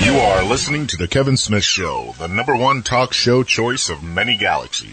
You are listening to The Kevin Smith Show, the number one talk show choice of many galaxies.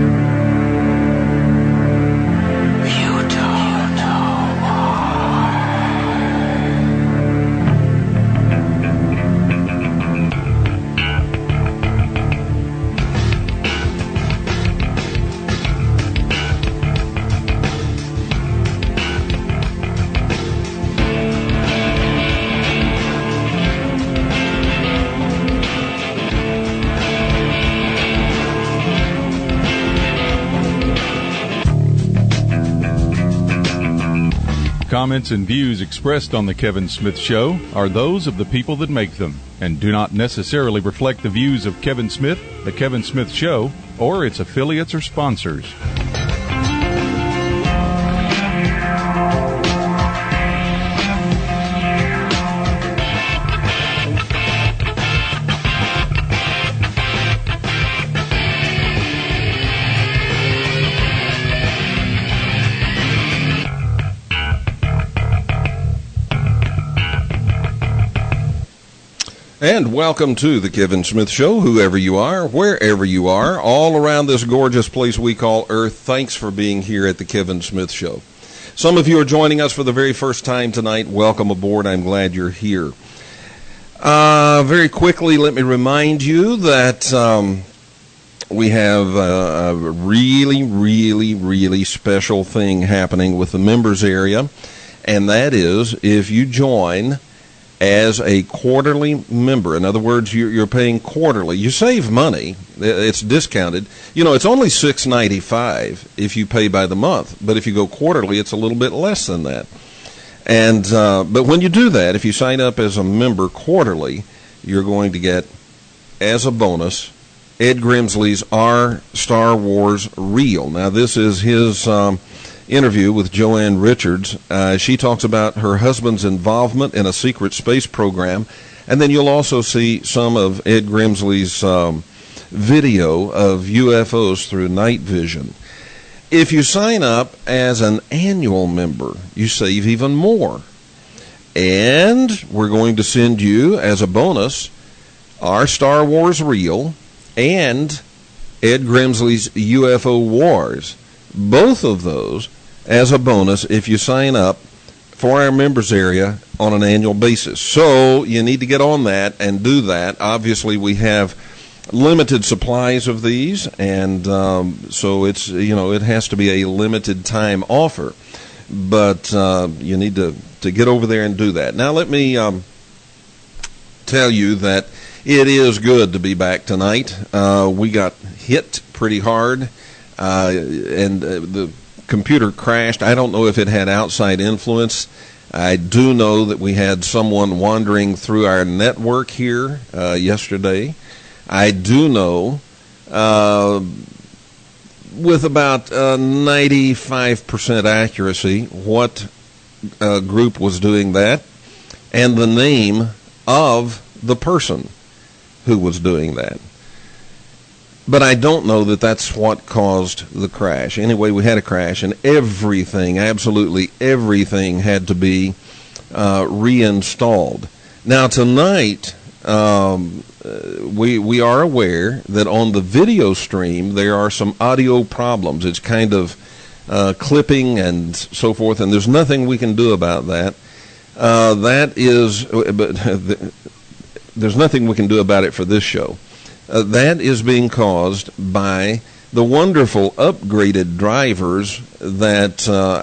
Comments and views expressed on The Kevin Smith Show are those of the people that make them and do not necessarily reflect the views of Kevin Smith, The Kevin Smith Show, or its affiliates or sponsors. And welcome to the Kevin Smith Show, whoever you are, wherever you are, all around this gorgeous place we call Earth. Thanks for being here at the Kevin Smith Show. Some of you are joining us for the very first time tonight. Welcome aboard. I'm glad you're here. Very quickly, let me remind you that we have a really special thing happening with the members area, and that is if you join as a quarterly member. In other words, you're paying quarterly. You save money. It's discounted. You know, it's only $6.95 if you pay by the month, but if you go quarterly, it's a little bit less than that. And but when you do that, if you sign up as a member quarterly, you're going to get, as a bonus, Ed Grimsley's Our Star Wars Reel. Now, this is his interview with Joanne Richards. She talks about her husband's involvement in a secret space program, and then you'll also see some of Ed Grimsley's video of UFOs through night vision. If you sign up as an annual member, you save even more. And we're going to send you, as a bonus, Our Star Wars Reel and Ed Grimsley's UFO Wars. Both of those as a bonus if you sign up for our members area on an annual basis. So you need to get on that and do that. Obviously, we have limited supplies of these, and so it's, you know, it has to be a limited time offer. But you need to get over there and do that. Now, let me tell you that it is good to be back tonight. We got hit pretty hard, and the computer crashed. I don't know if it had outside influence. I do know that we had someone wandering through our network here yesterday. I do know with about 95% accuracy what group was doing that and the name of the person who was doing that. But I don't know that that's what caused the crash. Anyway, we had a crash, and everything, absolutely everything, had to be reinstalled. Now, tonight, we are aware that on the video stream, there are some audio problems. It's kind of clipping and so forth, and there's nothing we can do about that. There's nothing we can do about it for this show. That is being caused by the wonderful upgraded drivers that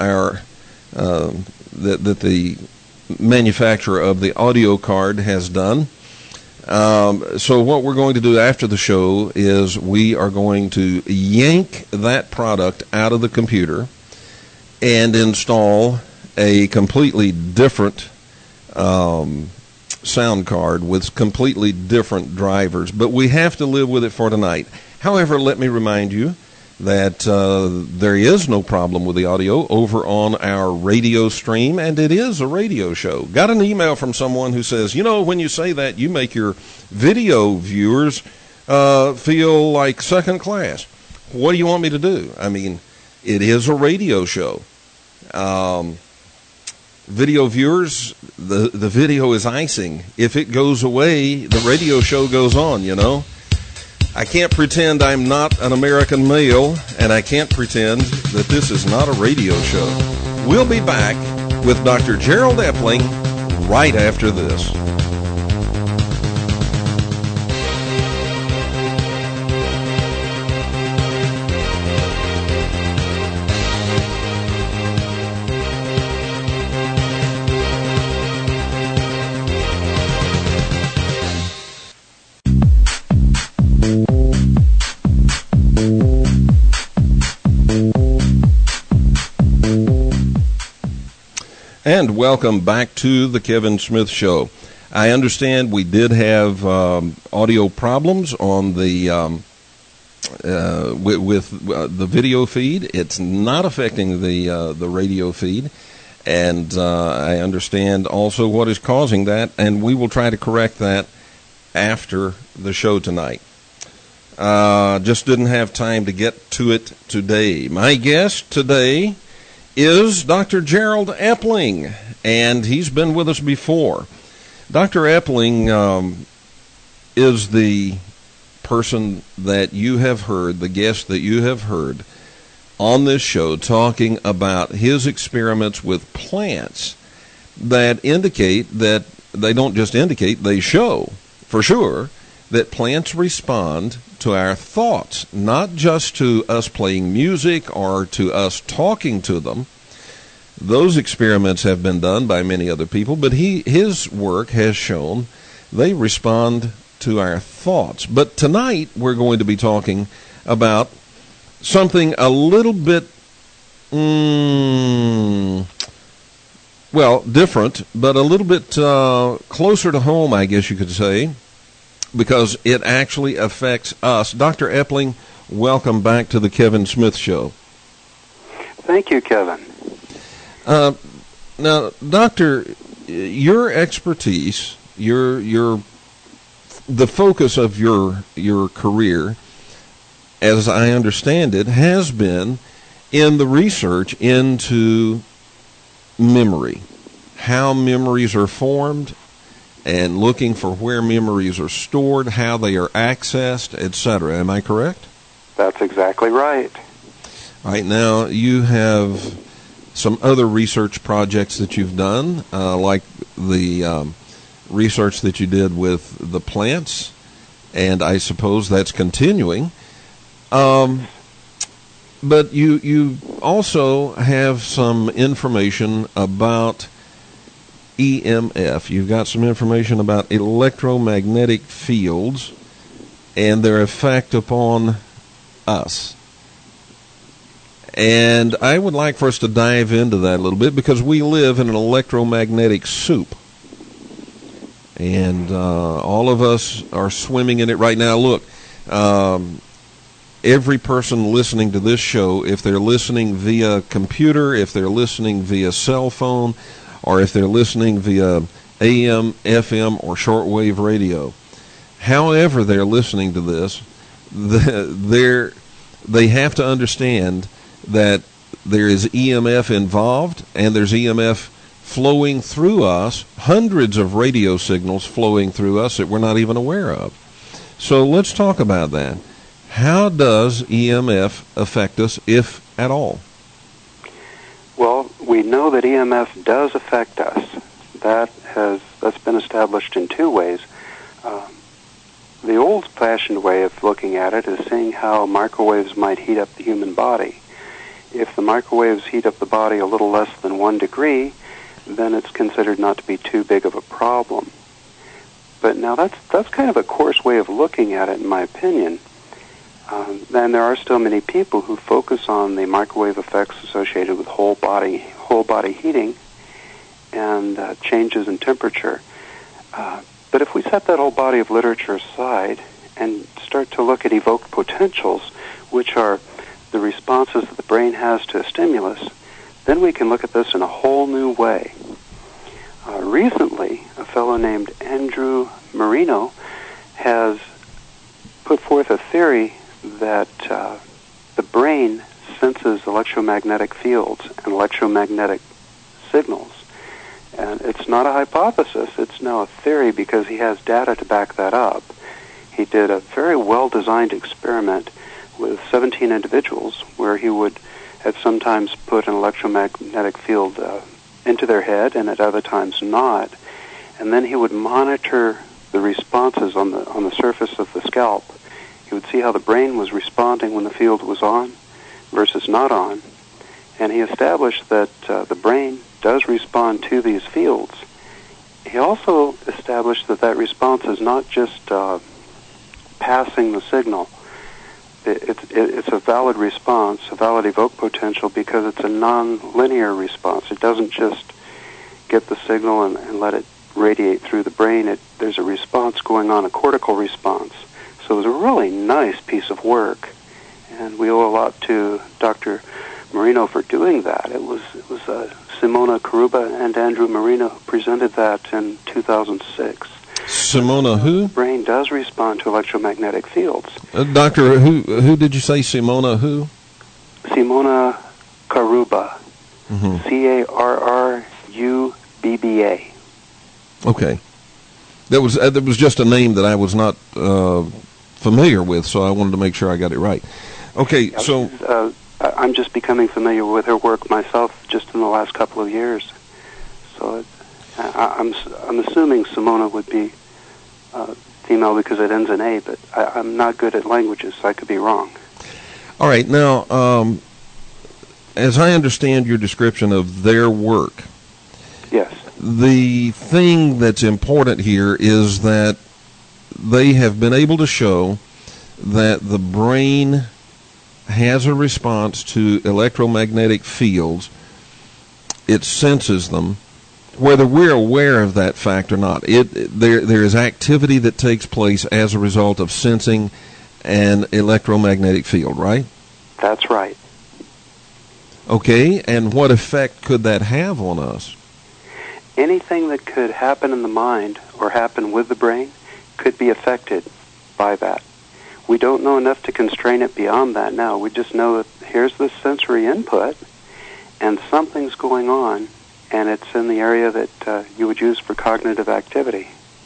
that the manufacturer of the audio card has done. So what we're going to do after the show is we are going to yank that product out of the computer and install a completely different sound card with completely different drivers, but we have to live with it for tonight. However, let me remind you that there is no problem with the audio over on our radio stream, and it is a radio show. Got an email from someone who says, you know, when you say that, you make your video viewers feel like second class. What do you want me to do? I mean, it is a radio show. video viewers, the video is icing. If it goes away, the radio show goes on, you know. I can't pretend I'm not an American male, and I can't pretend that this is not a radio show. We'll be back with Dr. Gerald Epling right after this. And welcome back to the Kevin Smith Show. I understand we did have audio problems on the with the video feed. It's not affecting the radio feed, and I understand also what is causing that, and we will try to correct that after the show tonight. Just didn't have time to get to it today. My guest today is Dr. Gerald Epling, and he's been with us before. Dr. Epling is the person that you have heard, the guest that you have heard on this show talking about his experiments with plants that indicate that they don't just indicate, they show for sure that plants respond to our thoughts, not just to us playing music or to us talking to them. Those experiments have been done by many other people, but his work has shown they respond to our thoughts. But tonight we're going to be talking about something a little bit, different, but a little bit closer to home, I guess you could say, because it actually affects us. Dr. Epling, welcome back to the Kevin Smith Show. Thank you, Kevin. Now, Doctor, your expertise, the focus of your career, as I understand it, has been in the research into memory, how memories are formed, and looking for where memories are stored, how they are accessed, etc. Am I correct? That's exactly right. Right now, you have some other research projects that you've done, like the research that you did with the plants, and I suppose that's continuing. But you also have some information about EMF. You've got some information about electromagnetic fields and their effect upon us. And I would like for us to dive into that a little bit, because we live in an electromagnetic soup. And all of us are swimming in it right now. Look, every person listening to this show, if they're listening via computer, if they're listening via cell phone, or if they're listening via AM, FM, or shortwave radio, however they're listening to this, they have to understand that there is EMF involved, and there's EMF flowing through us, hundreds of radio signals flowing through us that we're not even aware of. So let's talk about that. How does EMF affect us, if at all? Well, we know that EMF does affect us. That's been established in two ways. The old-fashioned way of looking at it is seeing how microwaves might heat up the human body. If the microwaves heat up the body a little less than 1 degree, then it's considered not to be too big of a problem. But now that's kind of a coarse way of looking at it, in my opinion. And there are still many people who focus on the microwave effects associated with whole body heating and changes in temperature. But if we set that whole body of literature aside and start to look at evoked potentials, which are the responses that the brain has to a stimulus, then we can look at this in a whole new way. Recently, a fellow named Andrew Marino has put forth a theory that the brain senses electromagnetic fields and electromagnetic signals, And it's not a hypothesis, it's now a theory because he has data to back that up. He did a very well-designed experiment with 17 individuals where he would at sometimes put an electromagnetic field into their head and at other times not. And then he would monitor the responses on the surface of the scalp. He would see how the brain was responding when the field was on versus not on. And he established that the brain does respond to these fields. He also established that that response is not just passing the signal. It's a valid response, a valid evoked potential, because it's a non-linear response. It doesn't just get the signal and let it radiate through the brain. There's a response going on, a cortical response. So it was a really nice piece of work, and we owe a lot to Dr. Marino for doing that. It was Simona Karuba and Andrew Marino who presented that in 2006. Simona who? The brain does respond to electromagnetic fields. Doctor, who did you say? Simona who? Simona Karuba. Mm-hmm. Carrubba. Okay. That was just a name that I was not familiar with, so I wanted to make sure I got it right. Okay, yeah, so I'm just becoming familiar with her work myself just in the last couple of years. So I'm assuming Simona would be female because it ends in A, but I'm not good at languages, so I could be wrong. All right. Now, as I understand your description of their work, yes, the thing that's important here is that they have been able to show that the brain has a response to electromagnetic fields. It senses them, whether we're aware of that fact or not. There is activity that takes place as a result of sensing an electromagnetic field, right? That's right. Okay, and what effect could that have on us? Anything that could happen in the mind or happen with the brain could be affected by that. We don't know enough to constrain it beyond that now. We just know that here's the sensory input, and something's going on, and it's in the area that you would use for cognitive activity.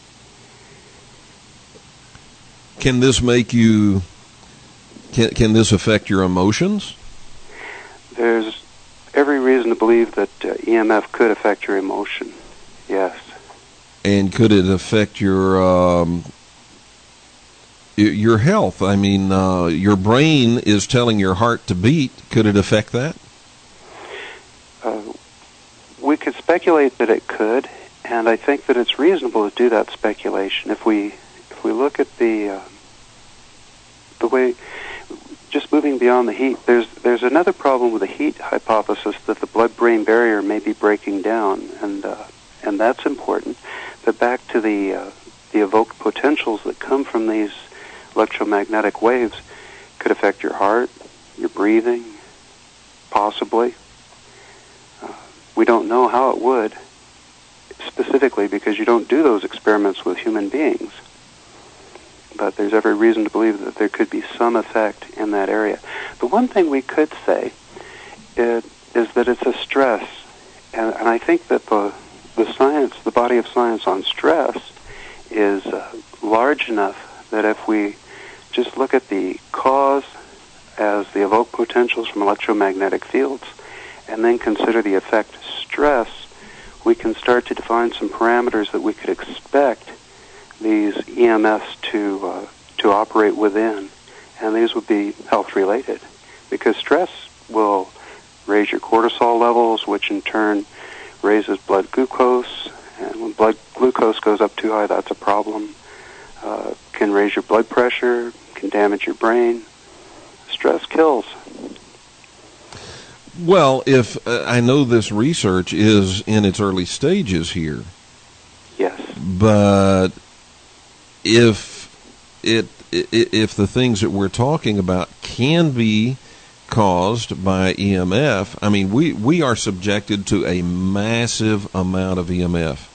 Can this make you... Can this affect your emotions? There's every reason to believe that EMF could affect your emotion, yes. And could it affect your health? I mean, your brain is telling your heart to beat. Could it affect that? We could speculate that it could, and I think that it's reasonable to do that speculation. If we look at the way, just moving beyond the heat, there's another problem with the heat hypothesis, that the blood-brain barrier may be breaking down, and that's important. But back to the evoked potentials that come from these electromagnetic waves could affect your heart, your breathing, possibly. We don't know how it would specifically because you don't do those experiments with human beings. But there's every reason to believe that there could be some effect in that area. The one thing we could say is that it's a stress, and I think that the science, the body of science on stress, is large enough that if we just look at the cause as the evoked potentials from electromagnetic fields, and then consider the effect stress, we can start to define some parameters that we could expect these EMFs to operate within, and these would be health-related, because stress will raise your cortisol levels, which in turn raises blood glucose, and when blood glucose goes up too high, that's a problem. Can raise your blood pressure, can damage your brain. Stress kills. Well, if I know this research is in its early stages here. Yes. But if the things that we're talking about can be caused by EMF, I mean, we are subjected to a massive amount of EMF.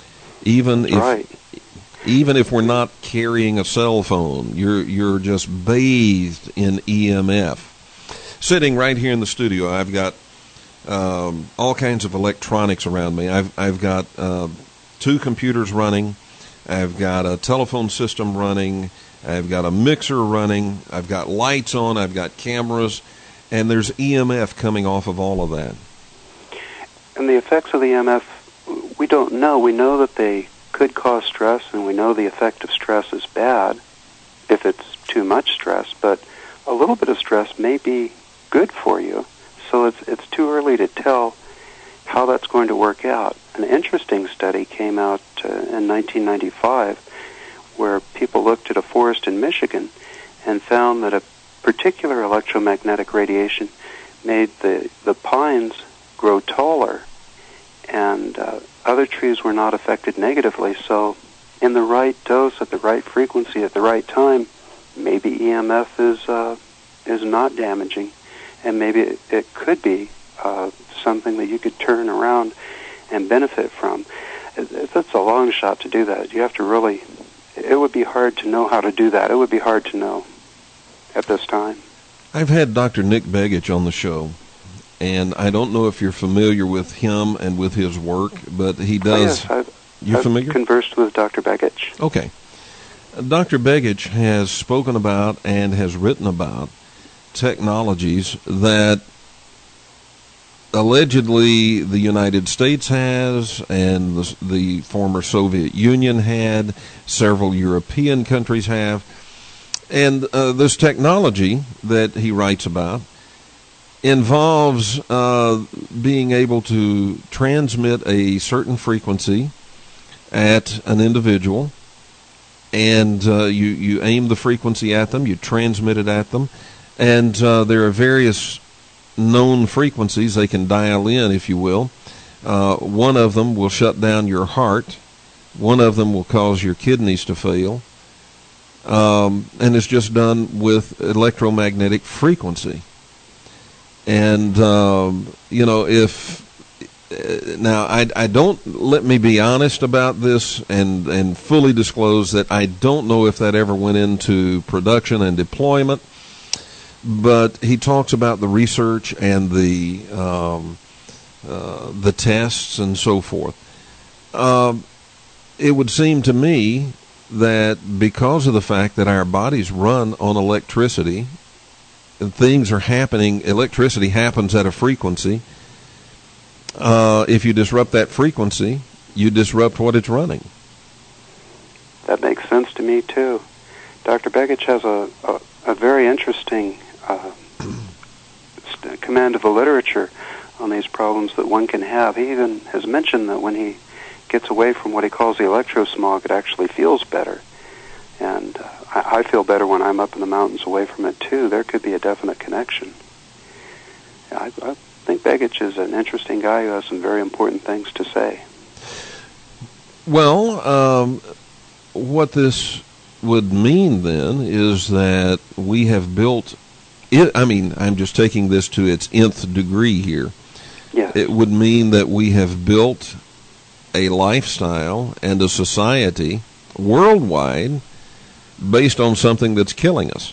Even if we're not carrying a cell phone, you're just bathed in EMF. Sitting right here in the studio, I've got all kinds of electronics around me. I've got 2 computers running. I've got a telephone system running. I've got a mixer running. I've got lights on. I've got cameras. And there's EMF coming off of all of that. And the effects of the EMF, we don't know. We know that they could cause stress, and we know the effect of stress is bad if it's too much stress, but a little bit of stress may be good for you. So it's too early to tell how that's going to work out. An interesting study came out in 1995 where people looked at a forest in Michigan and found that a particular electromagnetic radiation made the pines grow taller, and other trees were not affected negatively. So in the right dose, at the right frequency, at the right time, maybe EMF is not damaging, and maybe it could be something that you could turn around and benefit from. It's a long shot to do that. You have to really, it would be hard to know how to do that. It would be hard to know at this time. I've had Dr. Nick Begich on the show, and I don't know if you're familiar with him and with his work, but he does. Oh, yes, You're familiar? I've conversed with Dr. Begich. Okay. Dr. Begich has spoken about and has written about technologies that allegedly the United States has, and the former Soviet Union had, several European countries have. And this technology that he writes about involves being able to transmit a certain frequency at an individual, and you aim the frequency at them, you transmit it at them, and there are various known frequencies they can dial in, if you will. One of them will shut down your heart. One of them will cause your kidneys to fail. And it's just done with electromagnetic frequency. And, now I don't, let me be honest about this and fully disclose that I don't know if that ever went into production and deployment, but he talks about the research and the tests and so forth. It would seem to me that because of the fact that our bodies run on electricity, and things are happening, electricity happens at a frequency. If you disrupt that frequency, you disrupt what it's running. That makes sense to me, too. Dr. Begich has a very interesting command of the literature on these problems that one can have. He even has mentioned that when he gets away from what he calls the electrosmog, it actually feels better. And I feel better when I'm up in the mountains away from it, too. There could be a definite connection. I think Begich is an interesting guy who has some very important things to say. Well, what this would mean then is that we have built it. I mean, I'm just taking this to its nth degree here. Yes. It would mean that we have built a lifestyle and a society worldwide based on something that's killing us.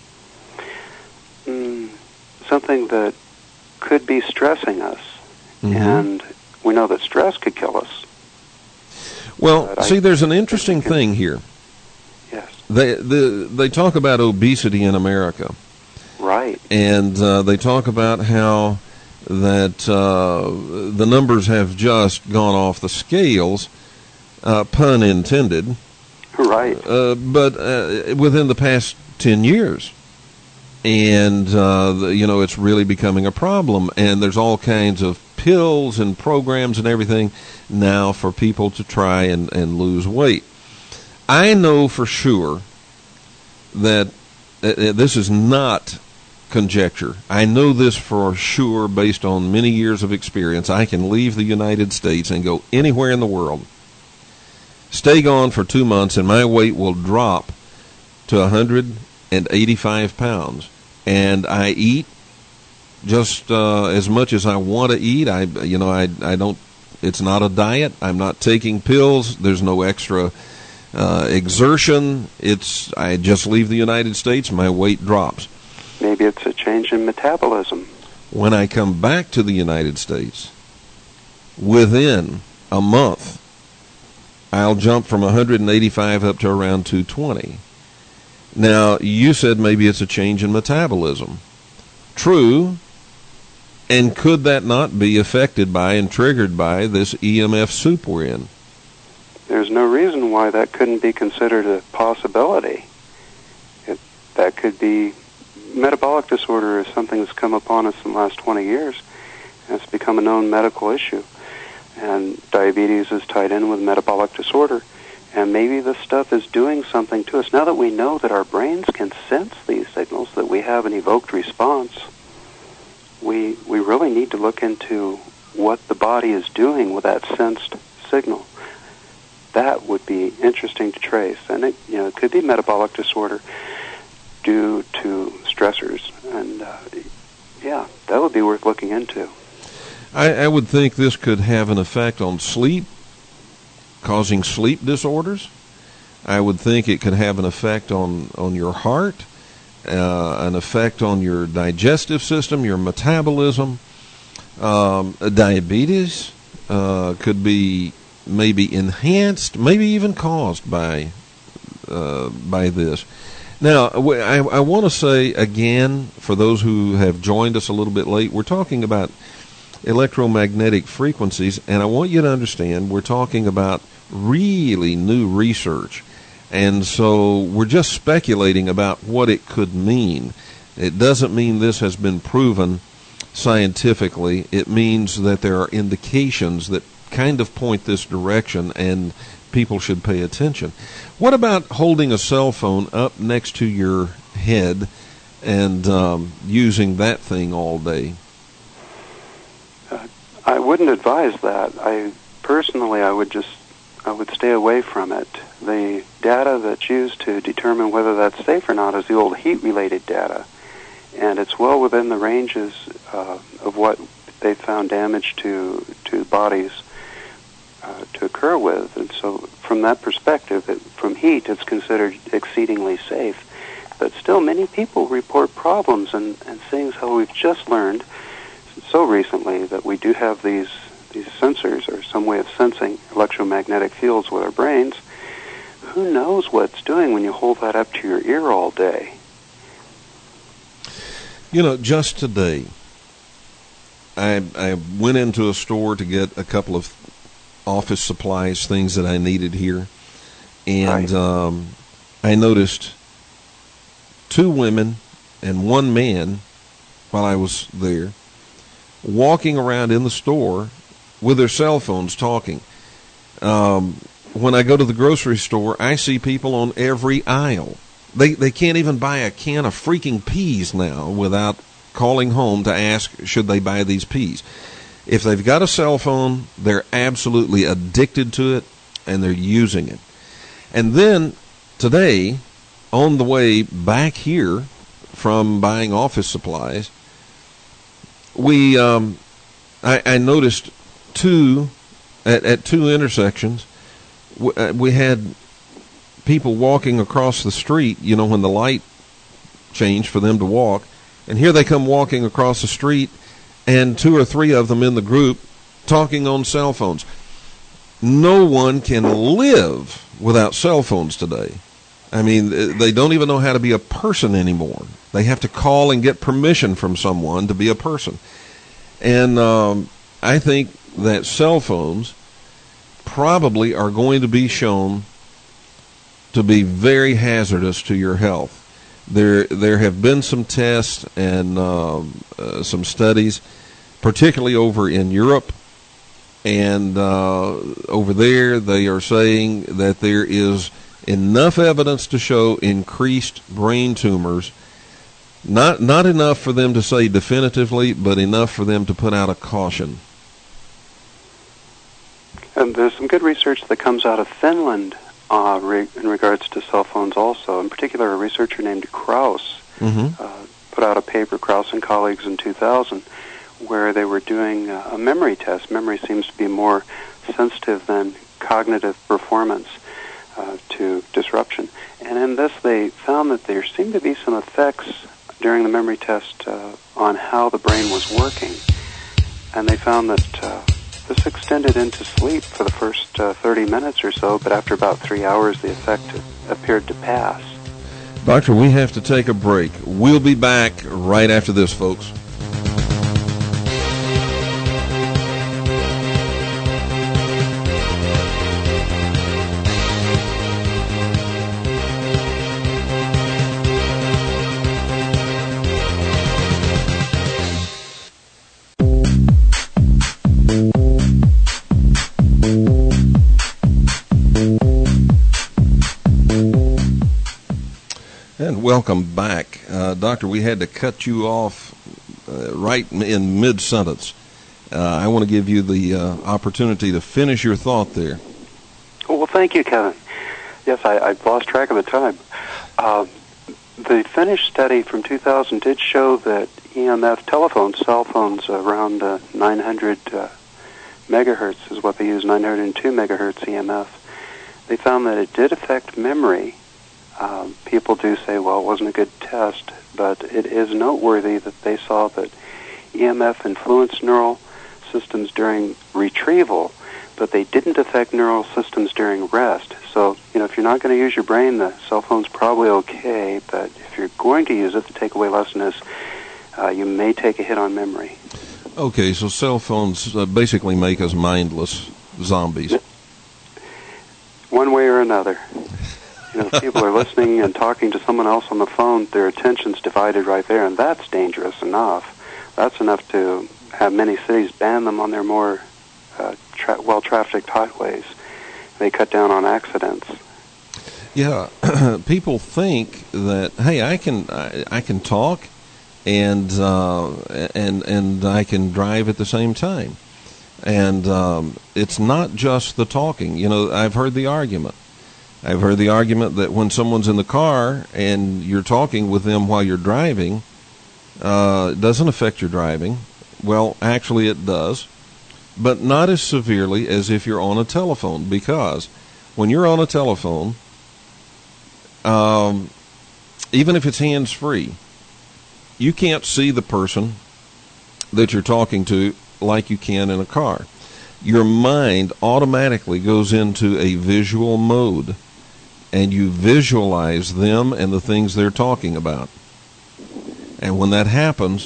Something that could be stressing us. Mm-hmm. And we know that stress could kill us. Well, see, there's an interesting thing here. Yes. They talk about obesity in America. Right. And they talk about how that the numbers have just gone off the scales, pun intended. Right. But within the past 10 years. And, it's really becoming a problem. And there's all kinds of pills and programs and everything now for people to try and lose weight. I know for sure that this is not conjecture. I know this for sure based on many years of experience. I can leave the United States and go anywhere in the world, stay gone for 2 months, and my weight will drop to 185 pounds. And I eat just as much as I want to eat. I don't. It's not a diet. I'm not taking pills. There's no extra exertion. I just leave the United States. My weight drops. Maybe it's a change in metabolism. When I come back to the United States, within a month, I'll jump from 185 up to around 220. Now, you said maybe it's a change in metabolism. True. And could that not be affected by and triggered by this EMF soup we're in? There's no reason why that couldn't be considered a possibility. That could be. Metabolic disorder is something that's come upon us in the last 20 years, and it's become a known medical issue. And diabetes is tied in with metabolic disorder, and maybe this stuff is doing something to us. Now that we know that our brains can sense these signals, that we have an evoked response, we really need to look into what the body is doing with that sensed signal. That would be interesting to trace, and it could be metabolic disorder due to stressors, and that would be worth looking into. I would think this could have an effect on sleep, causing sleep disorders. I would think it could have an effect on your heart, an effect on your digestive system, your metabolism. Diabetes could be maybe enhanced, maybe even caused by this. Now, I want to say again, for those who have joined us a little bit late, we're talking about electromagnetic frequencies, and I want you to understand we're talking about really new research. And so we're just speculating about what it could mean. It doesn't mean this has been proven scientifically. It means that there are indications that kind of point this direction, and people should pay attention. What about holding a cell phone up next to your head and using that thing all day? I wouldn't advise that. I would stay away from it. The data that's used to determine whether that's safe or not is the old heat-related data, and it's well within the ranges of what they found damage to bodies to occur with. And so from that perspective, from heat, it's considered exceedingly safe. But still, many people report problems, and seeing how we've just learned so recently that we do have these sensors, or some way of sensing electromagnetic fields with our brains. Who knows what it's doing when you hold that up to your ear all day? Just today, I went into a store to get a couple of office supplies, things that I needed here, and right. I noticed 2 women and 1 man while I was there walking around in the store with their cell phones talking. When I go to the grocery store, I see people on every aisle. They can't even buy a can of freaking peas now without calling home to ask, should they buy these peas? If they've got a cell phone, they're absolutely addicted to it, and they're using it. And then today, on the way back here from buying office supplies, I noticed at 2 intersections, we had people walking across the street, when the light changed for them to walk, and here they come walking across the street, and 2 or 3 of them in the group talking on cell phones. No one can live without cell phones today. I mean, they don't even know how to be a person anymore. They have to call and get permission from someone to be a person. And I think that cell phones probably are going to be shown to be very hazardous to your health. There have been some tests and some studies, particularly over in Europe, and over there they are saying that there is enough evidence to show increased brain tumors. Not enough for them to say definitively, but enough for them to put out a caution. And there's some good research that comes out of Finland in regards to cell phones also. In particular, a researcher named Krauss put out a paper, Krauss and colleagues, in 2000, where they were doing a memory test. Memory seems to be more sensitive than cognitive performance to disruption. And in this, they found that there seemed to be some effects during the memory test on how the brain was working, and they found that this extended into sleep for the first 30 minutes or so, but after about 3 hours, the effect appeared to pass. Doctor, we have to take a break. We'll be back right after this, folks. Welcome back. Doctor, we had to cut you off right in mid-sentence. I want to give you the opportunity to finish your thought there. Oh, well, thank you, Kevin. Yes, I lost track of the time. The Finnish study from 2000 did show that EMF telephones, cell phones, around 900 megahertz is what they use, 902 megahertz EMF. They found that it did affect memory. People do say, well, it wasn't a good test, but it is noteworthy that they saw that EMF influenced neural systems during retrieval, but they didn't affect neural systems during rest. So, if you're not going to use your brain, the cell phone's probably okay, but if you're going to use it, the takeaway lesson is you may take a hit on memory. Okay, so cell phones basically make us mindless zombies. One way or another. If people are listening and talking to someone else on the phone, their attention's divided right there, and that's dangerous enough. That's enough to have many cities ban them on their more well-trafficked highways. They cut down on accidents. Yeah, people think that, hey, I can talk and I can drive at the same time, and it's not just the talking. I've heard the argument. That when someone's in the car and you're talking with them while you're driving, it doesn't affect your driving. Well, actually it does, but not as severely as if you're on a telephone, because when you're on a telephone, even if it's hands-free, you can't see the person that you're talking to like you can in a car. Your mind automatically goes into a visual mode, and you visualize them and the things they're talking about. And when that happens,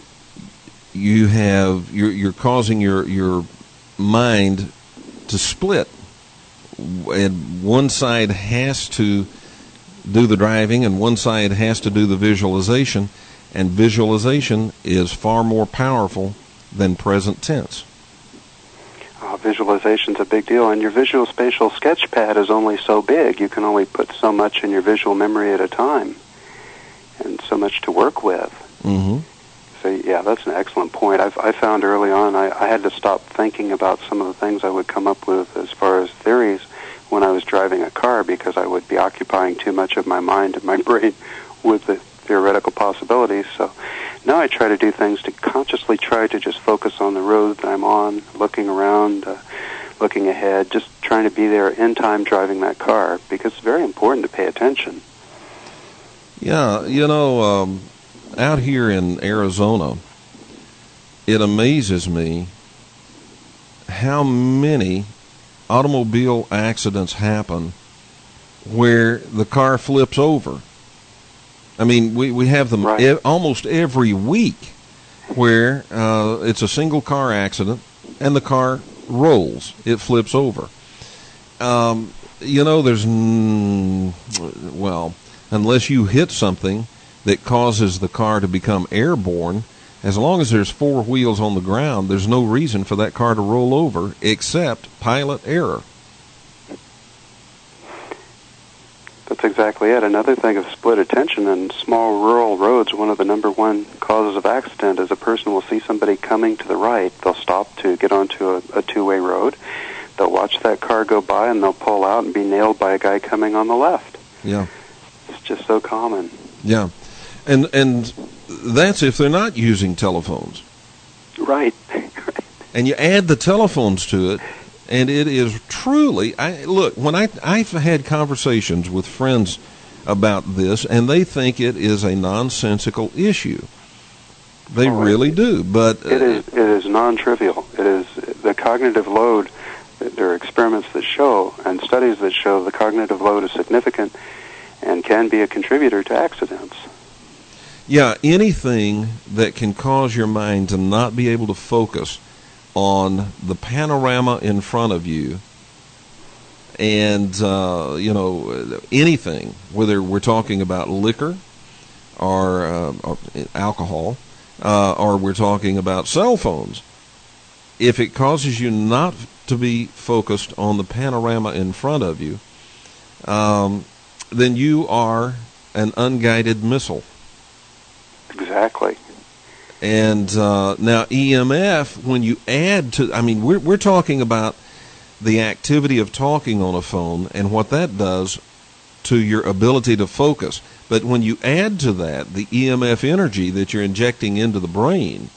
you're causing your mind to split. And one side has to do the driving, and one side has to do the visualization. And visualization is far more powerful than present tense. Visualization's a big deal, and your visual spatial sketch pad is only so big. You can only put so much in your visual memory at a time, and so much to work with. Mm-hmm. So, yeah, that's an excellent point. I found early on I had to stop thinking about some of the things I would come up with as far as theories when I was driving a car, because I would be occupying too much of my mind and my brain with the theoretical possibilities. So now I try to do things to consciously try to just focus on the road that I'm on, looking around, looking ahead, just trying to be there in time driving that car, because it's very important to pay attention. Yeah, out here in Arizona, it amazes me how many automobile accidents happen where the car flips over. I mean, we have them almost every week where it's a single car accident and the car rolls. It flips over. There's, unless you hit something that causes the car to become airborne, as long as there's four wheels on the ground, there's no reason for that car to roll over except pilot error. That's exactly it. Another thing of split attention in small rural roads, one of the number one causes of accident is a person will see somebody coming to the right. They'll stop to get onto a two-way road. They'll watch that car go by, and they'll pull out and be nailed by a guy coming on the left. Yeah. It's just so common. Yeah. And that's if they're not using telephones. Right. And you add the telephones to it, and it is truly, when I've had conversations with friends about this, and they think it is a nonsensical issue. They really do. But it is non-trivial. It is the cognitive load. There are experiments that show and studies that show the cognitive load is significant and can be a contributor to accidents. Yeah, anything that can cause your mind to not be able to focus on the panorama in front of you, and anything, whether we're talking about liquor or alcohol, or we're talking about cell phones, if it causes you not to be focused on the panorama in front of you, then you are an unguided missile. Exactly. And now EMF, when you add to, we're talking about the activity of talking on a phone and what that does to your ability to focus. But when you add to that the EMF energy that you're injecting into the brain,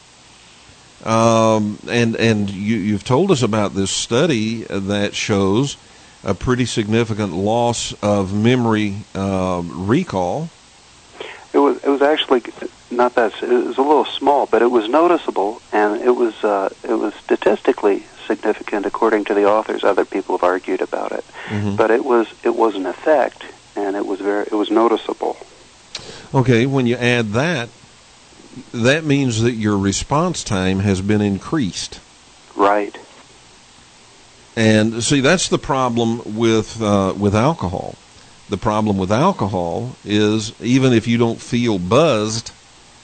and you've told us about this study that shows a pretty significant loss of memory recall. It was actually not that. It was a little small, but it was noticeable, and it was statistically significant according to the authors. Other people have argued about it, but it was an effect, and it was noticeable. Okay, when you add that means that your response time has been increased. Right. And see, that's the problem with alcohol. The problem with alcohol is even if you don't feel buzzed,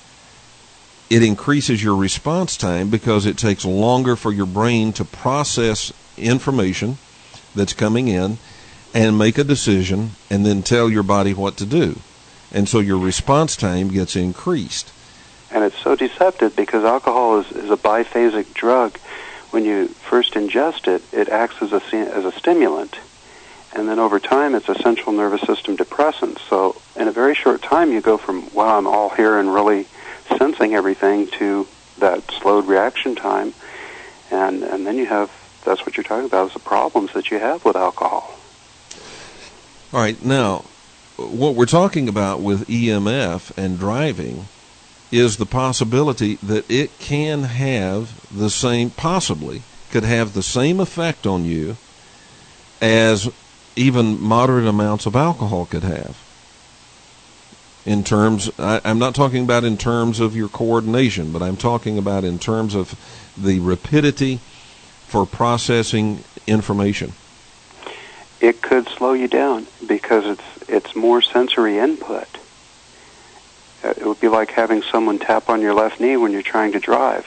it increases your response time because it takes longer for your brain to process information that's coming in and make a decision and then tell your body what to do. And so your response time gets increased. And it's so deceptive because alcohol is a biphasic drug. When you first ingest it, it acts as a stimulant. And then over time, it's a central nervous system depressant. So in a very short time, you go from, wow, I'm all here and really sensing everything, to that slowed reaction time. And then you have, that's what you're talking about, is the problems that you have with alcohol. All right. Now, what we're talking about with EMF and driving is the possibility that it can have the same, possibly could have the same effect on you as even moderate amounts of alcohol could have. In terms, I'm not talking about in terms of your coordination, but I'm talking about in terms of the rapidity for processing information. It could slow you down because it's more sensory input. It would be like having someone tap on your left knee when you're trying to drive.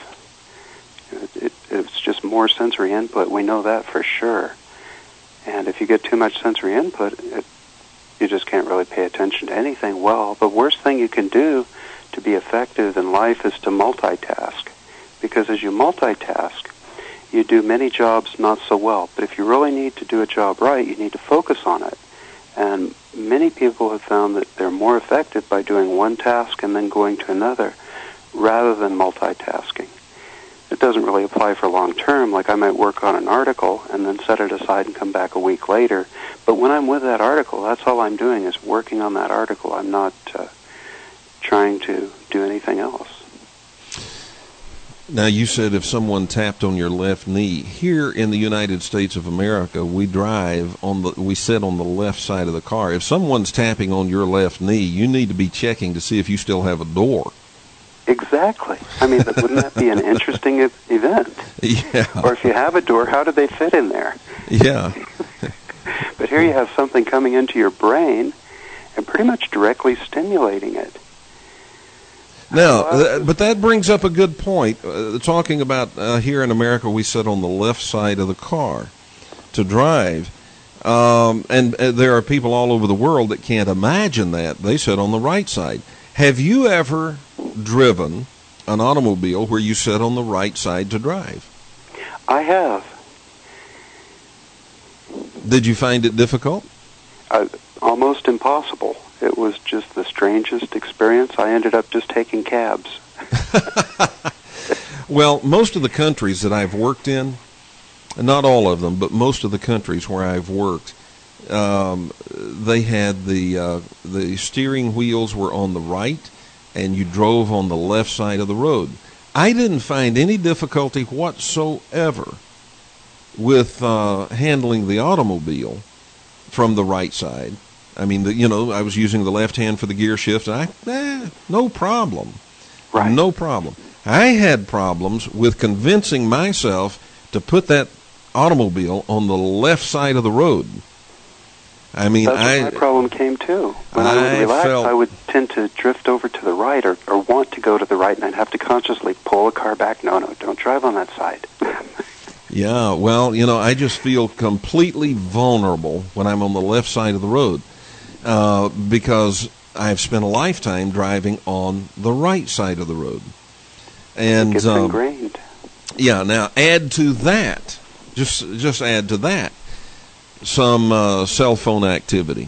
It's just more sensory input. We know that for sure. And if you get too much sensory input, you just can't really pay attention to anything well. The worst thing you can do to be effective in life is to multitask. Because as you multitask, you do many jobs not so well. But if you really need to do a job right, you need to focus on it. And many people have found that they're more effective by doing one task and then going to another, rather than multitasking. It doesn't really apply for long term. Like I might work on an article and then set it aside and come back a week later. But when I'm with that article, that's all I'm doing is working on that article. I'm not trying to do anything else. Now, you said if someone tapped on your left knee. Here in the United States of America, we sit on the left side of the car. If someone's tapping on your left knee, you need to be checking to see if you still have a door. Exactly. I mean, wouldn't that be an interesting event? Yeah. Or if you have a door, how do they fit in there? Yeah. But here you have something coming into your brain and pretty much directly stimulating it. Now, but that brings up a good point. Talking about here in America, we sit on the left side of the car to drive. And there are people all over the world that can't imagine that. They sit on the right side. Have you ever driven an automobile where you sit on the right side to drive? I have. Did you find it difficult? Almost impossible. It was just the strangest experience. I ended up just taking cabs. Well, most of the countries that I've worked in, not all of them, but most of the countries where I've worked, they had the steering wheels were on the right, and you drove on the left side of the road. I didn't find any difficulty whatsoever with handling the automobile from the right side. I mean, I was using the left hand for the gear shift, and no problem. Right. No problem. I had problems with convincing myself to put that automobile on the left side of the road. I mean, that's where my problem came too. When I would relax, I would tend to drift over to the right or want to go to the right, and I'd have to consciously pull the car back. No, don't drive on that side. Yeah, well, I just feel completely vulnerable when I'm on the left side of the road because I've spent a lifetime driving on the right side of the road. And it gets ingrained. Yeah, now add to that, just add to that, some cell phone activity.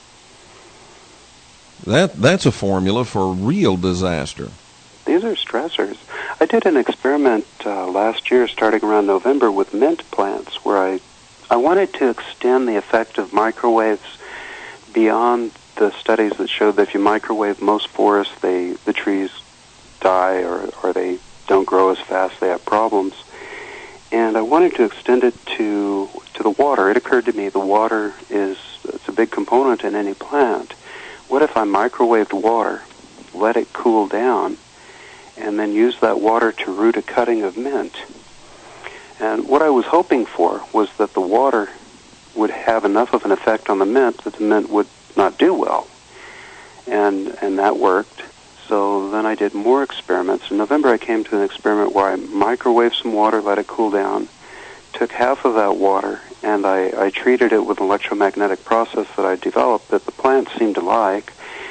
That's a formula for real disaster. These are stressors. I did an experiment last year, starting around November, with mint plants, where I wanted to extend the effect of microwaves beyond the studies that showed that if you microwave most forests, the trees die or they don't grow as fast, they have problems. And I wanted to extend it to the water. It occurred to me the water it's a big component in any plant. What if I microwaved water, let it cool down, and then use that water to root a cutting of mint? And what I was hoping for was that the water would have enough of an effect on the mint that the mint would not do well. And that worked. So then I did more experiments. In November I came to an experiment where I microwaved some water, let it cool down, took half of that water, and I treated it with an electromagnetic process that I developed that the plants seemed to like.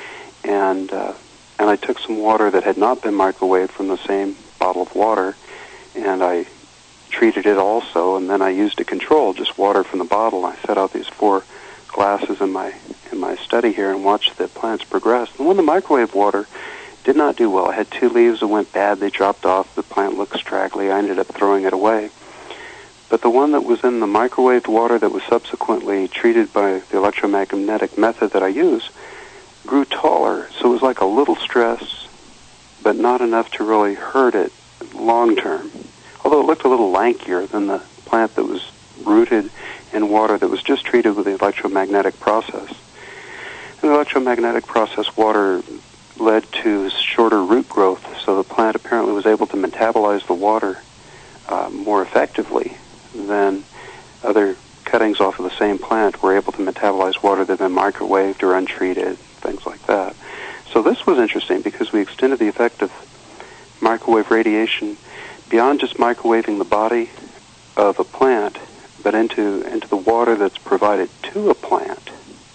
And I took some water that had not been microwaved from the same bottle of water, and I treated it also, and then I used a control, just water from the bottle. I set out these 4 glasses in my study here and watched the plants progress. And when the microwave water did not do well, I had 2 leaves that went bad. They dropped off. The plant looked straggly. I ended up throwing it away. But the one that was in the microwaved water that was subsequently treated by the electromagnetic method that I use grew taller. So it was like a little stress, but not enough to really hurt it long term. Although it looked a little lankier than the plant that was rooted in water that was just treated with the electromagnetic process. And the electromagnetic process water led to shorter root growth, so the plant apparently was able to metabolize the water more effectively than other cuttings off of the same plant were able to metabolize water that had been microwaved or untreated, things like that. So this was interesting because we extended the effect of microwave radiation beyond just microwaving the body of a plant, but into the water that's provided to a plant.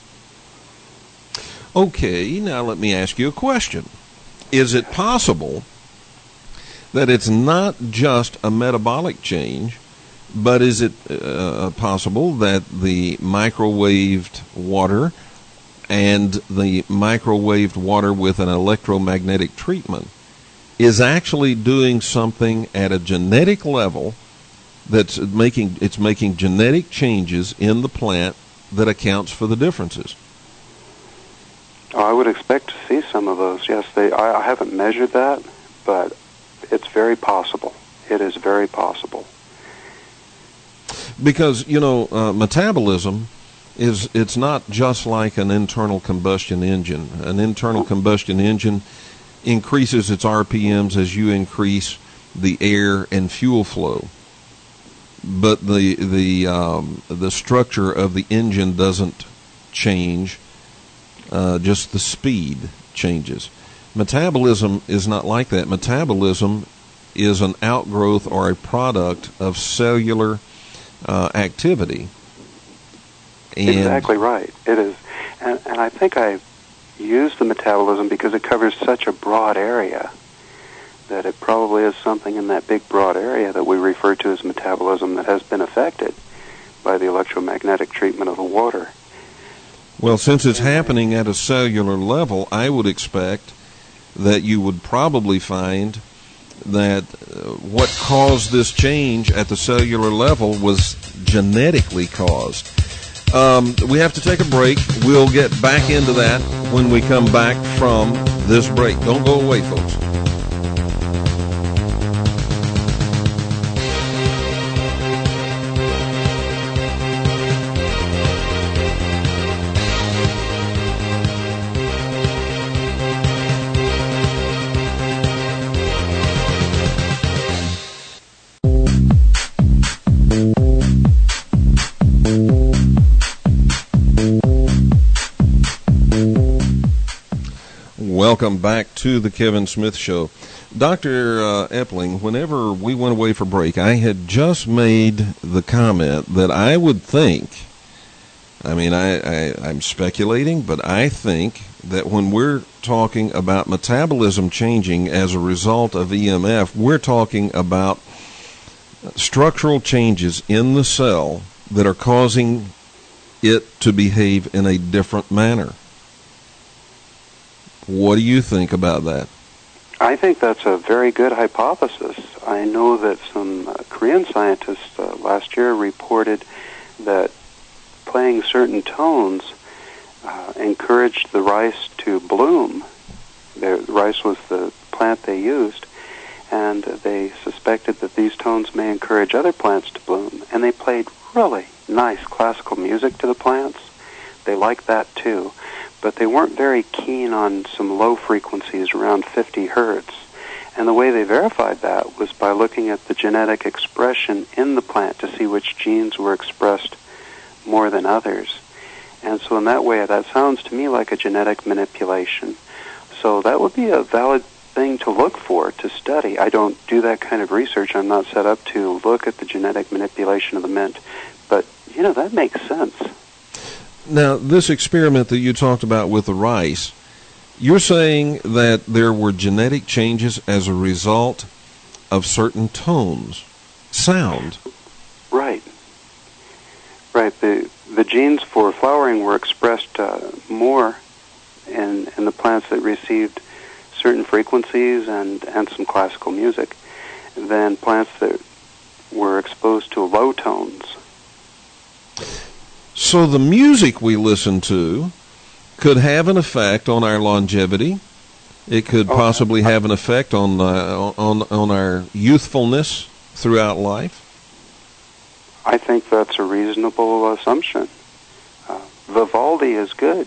Okay, now let me ask you a question. Is it possible that it's not just a metabolic change, but is it possible that the microwaved water and the microwaved water with an electromagnetic treatment is actually doing something at a genetic level that's making genetic changes in the plant that accounts for the differences? Oh, I would expect to see some of those. Yes, I haven't measured that, but it's very possible. It is very possible. Because, metabolism it's not just like an internal combustion engine. An internal combustion engine increases its RPMs as you increase the air and fuel flow. But the structure of the engine doesn't change. Just the speed changes. Metabolism is not like that. Metabolism is an outgrowth or a product of cellular activity. And exactly right. It is. And I think I use the metabolism because it covers such a broad area that it probably is something in that big broad area that we refer to as metabolism that has been affected by the electromagnetic treatment of the water. Well, since it's happening at a cellular level, I would expect that you would probably find that what caused this change at the cellular level was genetically caused. We have to take a break. We'll get back into that when we come back from this break. Don't go away, folks. Welcome back to the Kevin Smith Show. Dr. Epling, whenever we went away for break, I had just made the comment that I would think, I'm speculating, but I think that when we're talking about metabolism changing as a result of EMF, we're talking about structural changes in the cell that are causing it to behave in a different manner. What do you think about that? I think that's a very good hypothesis. I know that some Korean scientists last year reported that playing certain tones encouraged the rice to bloom. The rice was the plant they used, and they suspected that these tones may encourage other plants to bloom. And they played really nice classical music to the plants. They liked that too. But they weren't very keen on some low frequencies around 50 hertz. And the way they verified that was by looking at the genetic expression in the plant to see which genes were expressed more than others. And so in that way, that sounds to me like a genetic manipulation. So that would be a valid thing to look for, to study. I don't do that kind of research. I'm not set up to look at the genetic manipulation of the mint. But, that makes sense. Now, this experiment that you talked about with the rice, you're saying that there were genetic changes as a result of certain tones, sound. Right. The genes for flowering were expressed more in the plants that received certain frequencies and some classical music than plants that were exposed to low tones. So the music we listen to could have an effect on our longevity. It could possibly have an effect on our youthfulness throughout life. I think that's a reasonable assumption. Vivaldi is good.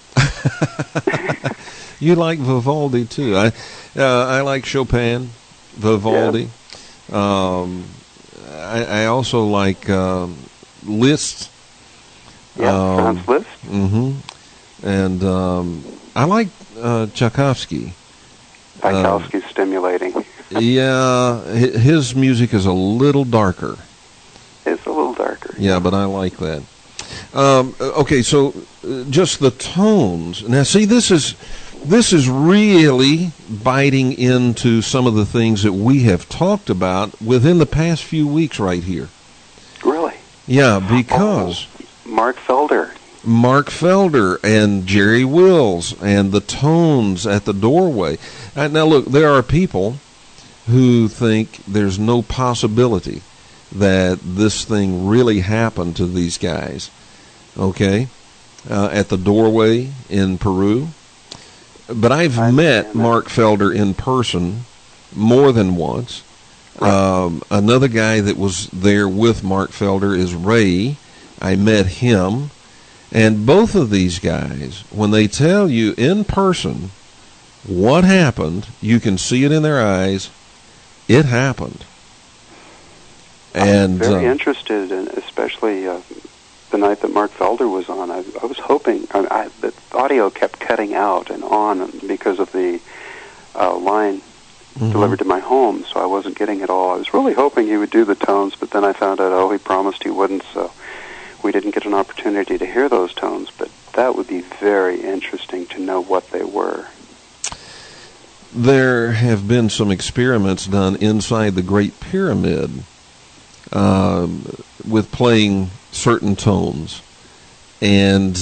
You like Vivaldi too. I like Chopin, Vivaldi. Yeah. I also like Liszt. Franz Liszt. Mm-hmm. And I like Tchaikovsky. Tchaikovsky's stimulating. Yeah, his music is a little darker. It's a little darker. Yeah, but I like that. Okay, so just the tones. Now, see, this is really biting into some of the things that we have talked about within the past few weeks right here. Really? Yeah, because Mark Felder and Jerry Wills and the tones at the doorway. Now, look, there are people who think there's no possibility that this thing really happened to these guys, okay, at the doorway in Peru. But I've met Mark Felder in person more than once. Another guy that was there with Mark Felder is Ray. I met him. And both of these guys, when they tell you in person what happened, you can see it in their eyes. It happened. And I'm very interested, in, especially the night that Mark Felder was on. I was hoping the audio kept cutting out and on because of the line delivered to my home, so I wasn't getting it all. I was really hoping he would do the tones, but then I found out, he promised he wouldn't, so we didn't get an opportunity to hear those tones. But that would be very interesting to know what they were. There have been some experiments done inside the Great Pyramid with playing certain tones, and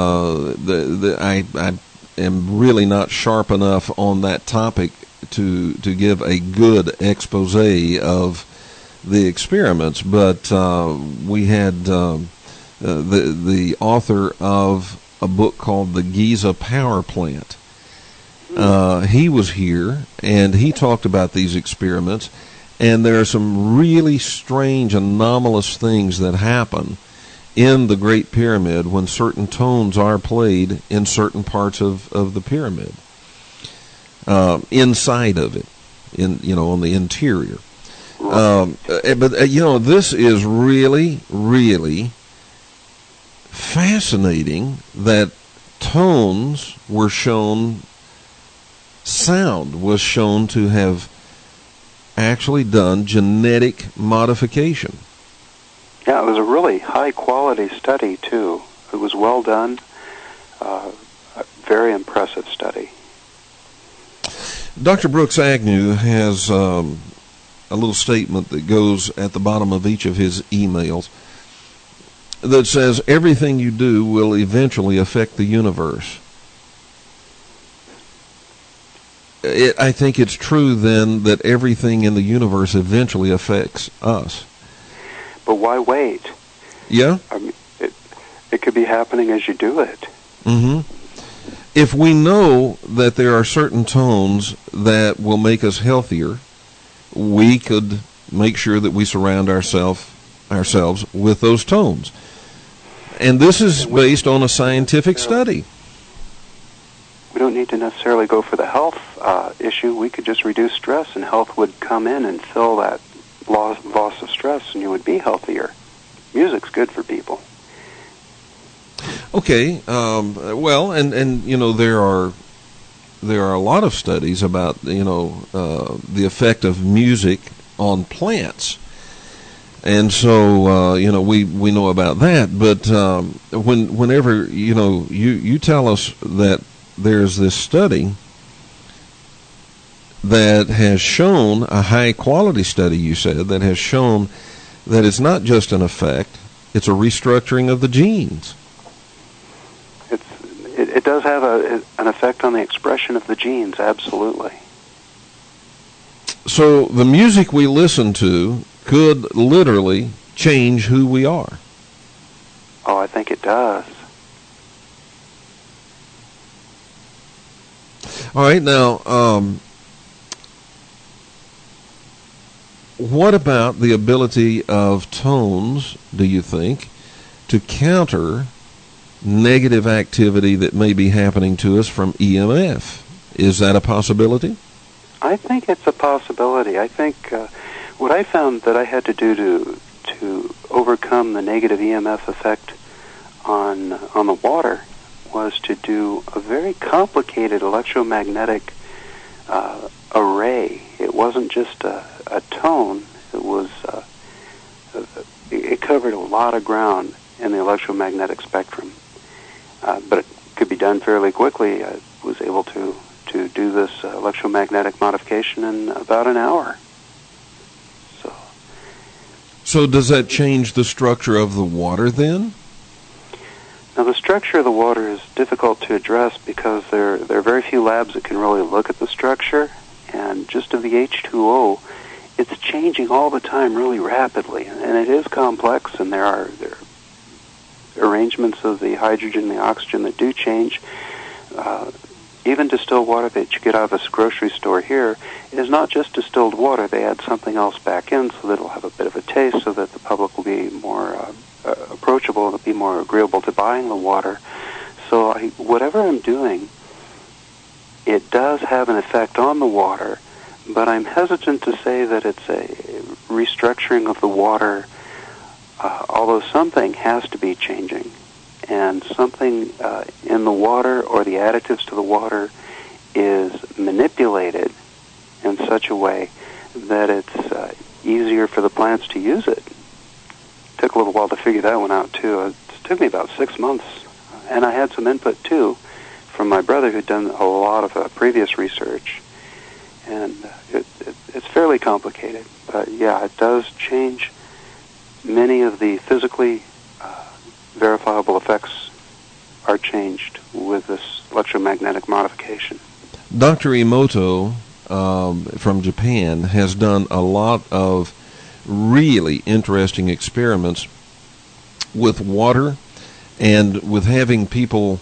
I am really not sharp enough on that topic to give a good expose of the experiments, but we had the author of a book called The Giza Power Plant. He was here, and he talked about these experiments, and there are some really strange, anomalous things that happen in the Great Pyramid when certain tones are played in certain parts of the pyramid, inside of it, on the interior. But this is really, really fascinating that tones were shown, sound was shown to have actually done genetic modification. Yeah, it was a really high-quality study, too. It was well done, a very impressive study. Dr. Brooks Agnew has a little statement that goes at the bottom of each of his emails that says, everything you do will eventually affect the universe. I think it's true, then, that everything in the universe eventually affects us. But why wait? Yeah? I mean, it could be happening as you do it. Mm-hmm. If we know that there are certain tones that will make us healthier, we could make sure that we surround ourselves with those tones. And this is based on a scientific study. We don't need to necessarily go for the health issue. We could just reduce stress, and health would come in and fill that loss of stress, and you would be healthier. Music's good for people. Okay, well, and there are a lot of studies about the effect of music on plants, and so we know about that. But whenever you tell us that there's this study that has shown, a high quality study, you said, that has shown that it's not just an effect, it's a restructuring of the genes. It does have an effect on the expression of the genes, absolutely. So the music we listen to could literally change who we are. Oh, I think it does. All right, now, what about the ability of tones, do you think, to counter negative activity that may be happening to us from EMF? Is that a possibility? I think it's a possibility. I think what I found that I had to do to overcome the negative EMF effect on the water was to do a very complicated electromagnetic array. It wasn't just a tone. It was it covered a lot of ground in the electromagnetic spectrum. But it could be done fairly quickly. I was able to do this electromagnetic modification in about an hour. So does that change the structure of the water then? Now, the structure of the water is difficult to address because there are very few labs that can really look at the structure, and just of the H2O, it's changing all the time really rapidly, and it is complex, and there are arrangements of the hydrogen and the oxygen that do change. Even distilled water that you get out of a grocery store here is not just distilled water. They add something else back in so that it'll have a bit of a taste, so that the public will be more approachable, it'll be more agreeable to buying the water. So whatever I'm doing, it does have an effect on the water, but I'm hesitant to say that it's a restructuring of the water, although something has to be changing. And something in the water or the additives to the water is manipulated in such a way that it's easier for the plants to use it. It took a little while to figure that one out, too. It took me about 6 months. And I had some input, too, from my brother who'd done a lot of previous research. And it's fairly complicated. But, yeah, it does change many of the physically verifiable effects are changed with this electromagnetic modification. Dr. Emoto from Japan has done a lot of really interesting experiments with water and with having people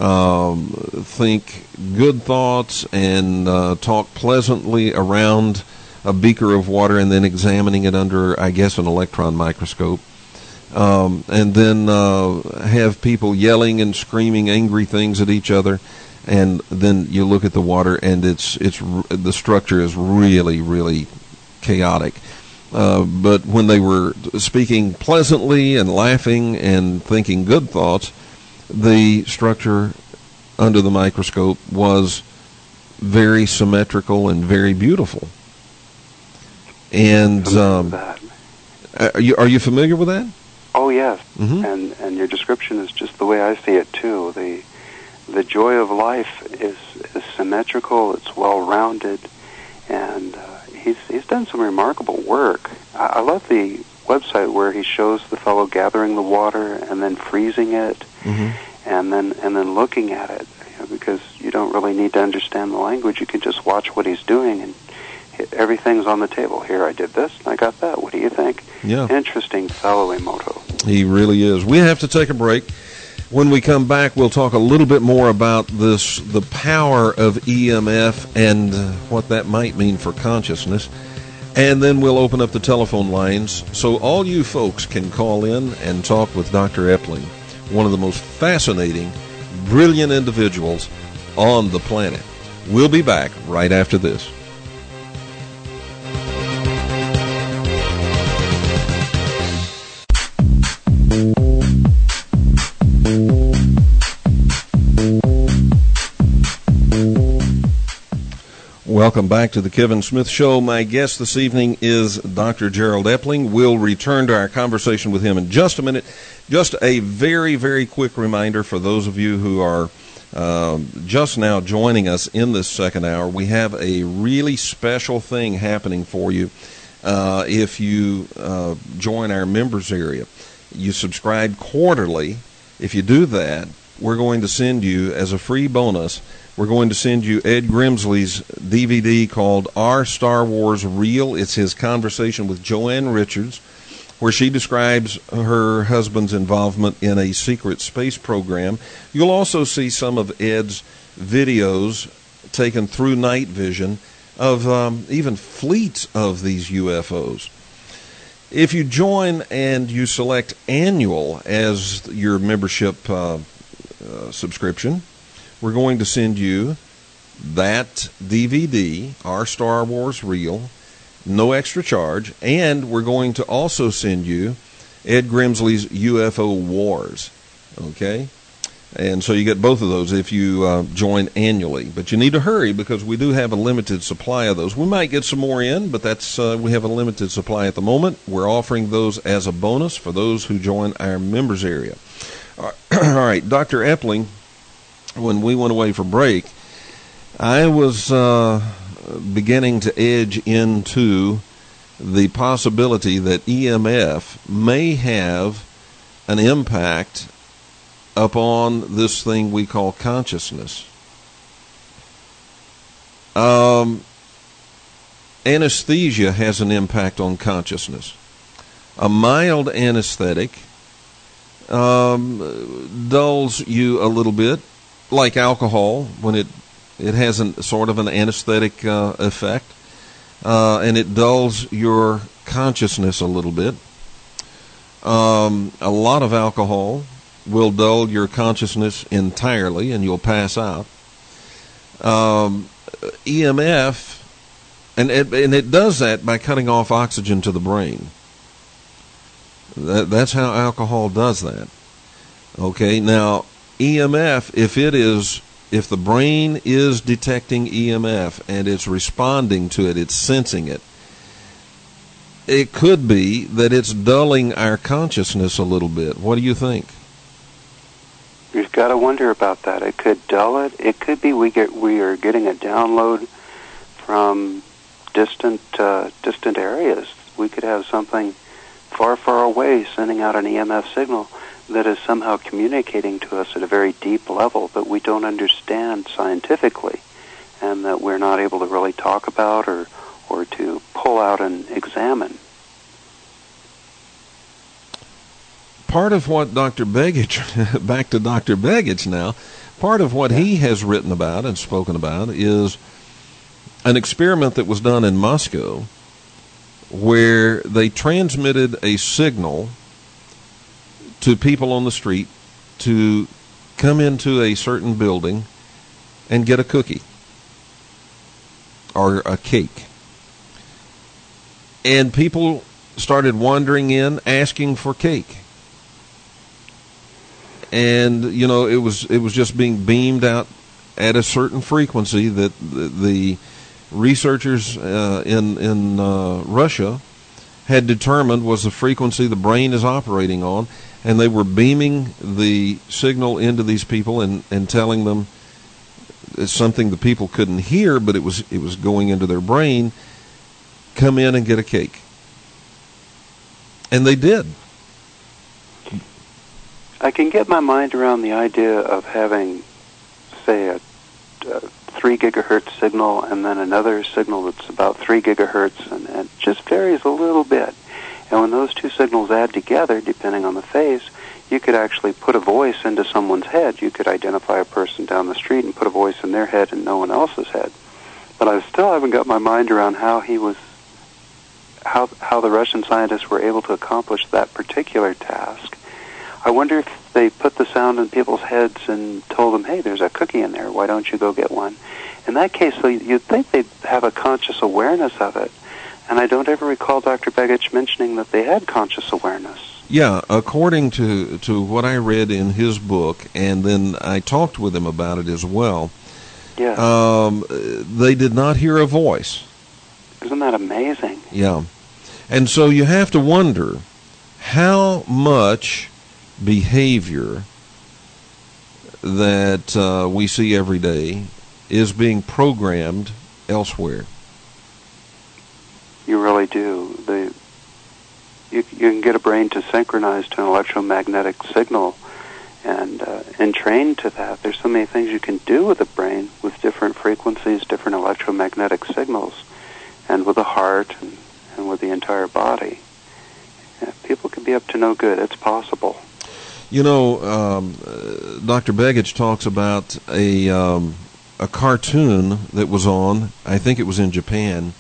think good thoughts and talk pleasantly around a beaker of water and then examining it under, I guess, an electron microscope. And then have people yelling and screaming angry things at each other, and then you look at the water and it's the structure is really, really chaotic. But when they were speaking pleasantly and laughing and thinking good thoughts, the structure under the microscope was very symmetrical and very beautiful. And are you familiar with that? Oh, yes. Mm-hmm. And your description is just the way I see it, too. The joy of life is symmetrical, it's well-rounded, and he's done some remarkable work. I love the website where he shows the fellow gathering the water and then freezing it, mm-hmm. and then looking at it, because you don't really need to understand the language. You can just watch what he's doing, and everything's on the table. Here, I did this, and I got that. What do you think? Yeah. Interesting fellow, Emoto. He really is. We have to take a break. When we come back, we'll talk a little bit more about the power of EMF and what that might mean for consciousness. And then we'll open up the telephone lines so all you folks can call in and talk with Dr. Epling, one of the most fascinating, brilliant individuals on the planet. We'll be back right after this. Welcome back to the Kevin Smith Show. My guest this evening is Dr. Gerald Epling. We'll return to our conversation with him in just a minute. Just a very, very quick reminder for those of you who are just now joining us in this second hour. We have a really special thing happening for you if you join our members area. You subscribe quarterly. If you do that, we're going to send you, as a free bonus, we're going to send you Ed Grimsley's DVD called Are Star Wars Real? It's his conversation with Joanne Richards, where she describes her husband's involvement in a secret space program. You'll also see some of Ed's videos taken through night vision of even fleets of these UFOs. If you join and you select annual as your membership subscription, we're going to send you that DVD, Our Star Wars Real, no extra charge, and we're going to also send you Ed Grimsley's UFO Wars, okay? And so you get both of those if you join annually. But you need to hurry because we do have a limited supply of those. We might get some more in, but that's we have a limited supply at the moment. We're offering those as a bonus for those who join our members area. All right, Dr. Epling, when we went away for break, I was beginning to edge into the possibility that EMF may have an impact upon this thing we call consciousness. Anesthesia has an impact on consciousness. A mild anesthetic dulls you a little bit, like alcohol, when it has sort of an anesthetic effect, and it dulls your consciousness a little bit. A lot of alcohol will dull your consciousness entirely, and you'll pass out. EMF, and it does that by cutting off oxygen to the brain. That's how alcohol does that. Okay, now EMF, if the brain is detecting EMF and it's responding to it, it's sensing it, it could be that it's dulling our consciousness a little bit. What do you think? You've got to wonder about that. It could dull it. It could be we are getting a download from distant areas. We could have something far, far away sending out an EMF signal that is somehow communicating to us at a very deep level that we don't understand scientifically, and that we're not able to really talk about or to pull out and examine. part of what Dr. Begich, back to Dr. Begich now, part of what he has written about and spoken about is an experiment that was done in Moscow where they transmitted a signal to people on the street to come into a certain building and get a cookie or a cake. And people started wandering in asking for cake. And, you know, it was just being beamed out at a certain frequency that the researchers in Russia had determined was the frequency the brain is operating on, and they were beaming the signal into these people and telling them it's something the people couldn't hear, but it was going into their brain. Come in and get a cake. And they did. I can get my mind around the idea of having, say, a 3 gigahertz signal and then another signal that's about 3 gigahertz, and it just varies a little bit. And when those two signals add together, depending on the phase, you could actually put a voice into someone's head. You could identify a person down the street and put a voice in their head and no one else's head. But I still haven't got my mind around how the Russian scientists were able to accomplish that particular task. I wonder if they put the sound in people's heads and told them, hey, there's a cookie in there, why don't you go get one? In that case, you'd think they'd have a conscious awareness of it. And I don't ever recall Dr. Begich mentioning that they had conscious awareness. Yeah, according to what I read in his book, and then I talked with him about it as well, they did not hear a voice. Isn't that amazing? Yeah. And so you have to wonder how much behavior that we see every day is being programmed elsewhere. You really do. You can get a brain to synchronize to an electromagnetic signal and train to that. There's so many things you can do with the brain with different frequencies, different electromagnetic signals, and with the heart and with the entire body. Yeah, people can be up to no good. It's possible. You know, Dr. Begich talks about a cartoon that was on, I think it was in Japan,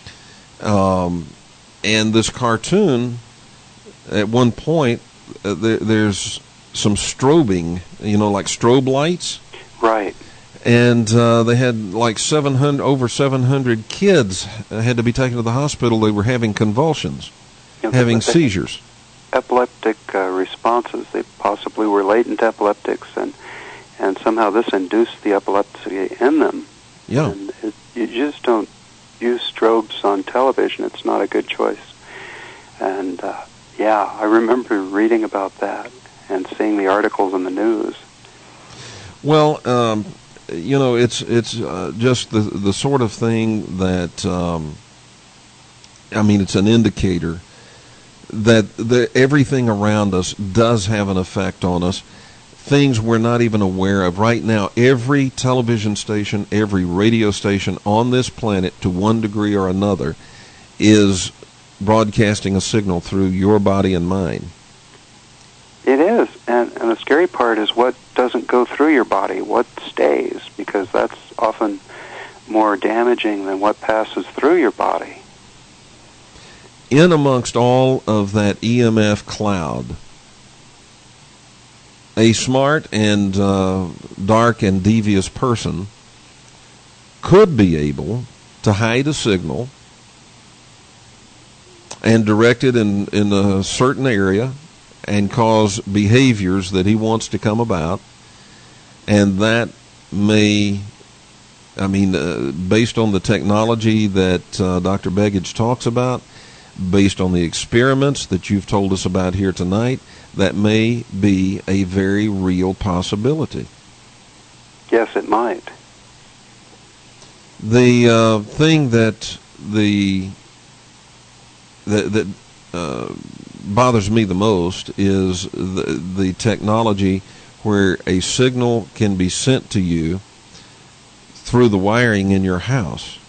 and this cartoon, at one point, there's some strobing, like strobe lights. Right. And they had like over 700 kids had to be taken to the hospital. They were having convulsions, having seizures. Epileptic responses. They possibly were latent epileptics, and somehow this induced the epilepsy in them. Yeah. And you just don't use strobes on television. It's not a good choice. And I remember reading about that and seeing the articles in the news. Well, it's just the sort of thing that it's an indicator that everything around us does have an effect on us. Things we're not even aware of. Right now, every television station, every radio station on this planet, to one degree or another, is broadcasting a signal through your body and mine. It is, and the scary part is what doesn't go through your body, what stays, because that's often more damaging than what passes through your body. In amongst all of that EMF cloud, a smart and dark and devious person could be able to hide a signal and direct it in a certain area and cause behaviors that he wants to come about. And that may, based on the technology that Dr. Begich talks about, based on the experiments that you've told us about here tonight, that may be a very real possibility. Yes, it might. The thing that bothers me the most is the technology where a signal can be sent to you through the wiring in your house.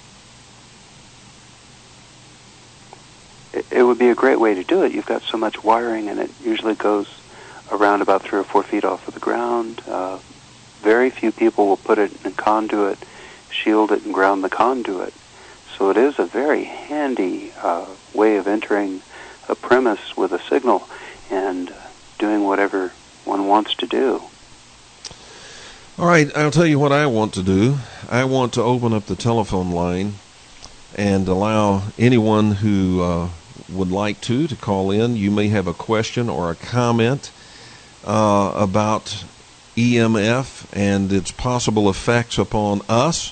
It would be a great way to do it. You've got so much wiring, and it usually goes around about 3 or 4 feet off of the ground. Very few people will put it in a conduit, shield it, and ground the conduit. So it is a very handy way of entering a premise with a signal and doing whatever one wants to do. All right, I'll tell you what I want to do. I want to open up the telephone line and allow anyone who would like to call in. You may have a question or a comment about EMF and its possible effects upon us.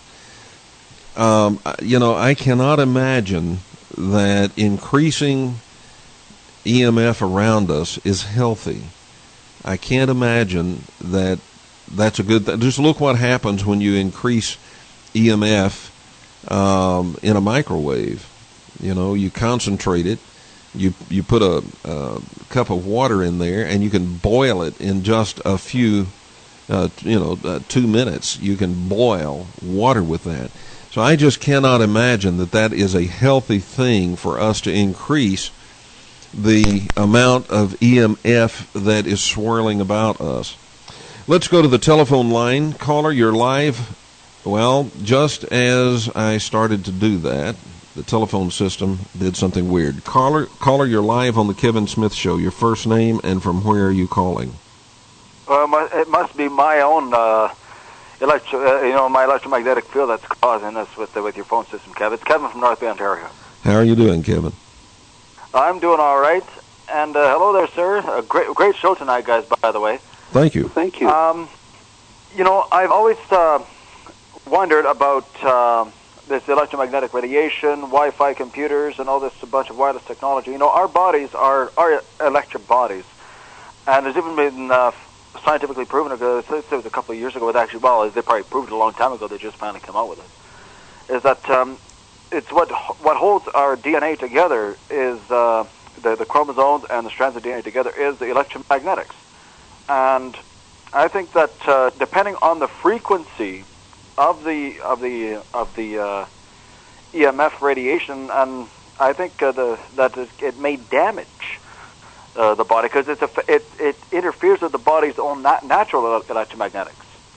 I cannot imagine that increasing EMF around us is healthy. I can't imagine that that's a good thing. Just look what happens when you increase EMF in a microwave. You concentrate it. You put a cup of water in there, and you can boil it in just a few, 2 minutes. You can boil water with that. So I just cannot imagine that is a healthy thing for us to increase the amount of EMF that is swirling about us. Let's go to the telephone line. Caller, you're live. Well, just as I started to do that, the telephone system did something weird. Caller, you're live on the Kevin Smith Show. Your first name and from where are you calling? It must be my own my electromagnetic field that's causing this with your phone system, Kevin. It's Kevin from North Bay, Ontario. How are you doing, Kevin? I'm doing all right. And hello there, sir. A great show tonight, guys, by the way. Thank you. Thank you. I've always wondered about this electromagnetic radiation, Wi-Fi computers, and all this bunch of wireless technology. Our bodies are electric bodies. And there's even been scientifically proven, it was a couple of years ago, they probably proved it a long time ago, they just finally came out with it, is that it's what holds our DNA together is the chromosomes and the strands of DNA together is the electromagnetics. And I think that depending on the frequency of the EMF radiation, and I think that it may damage the body because it interferes with the body's own natural electromagnetics.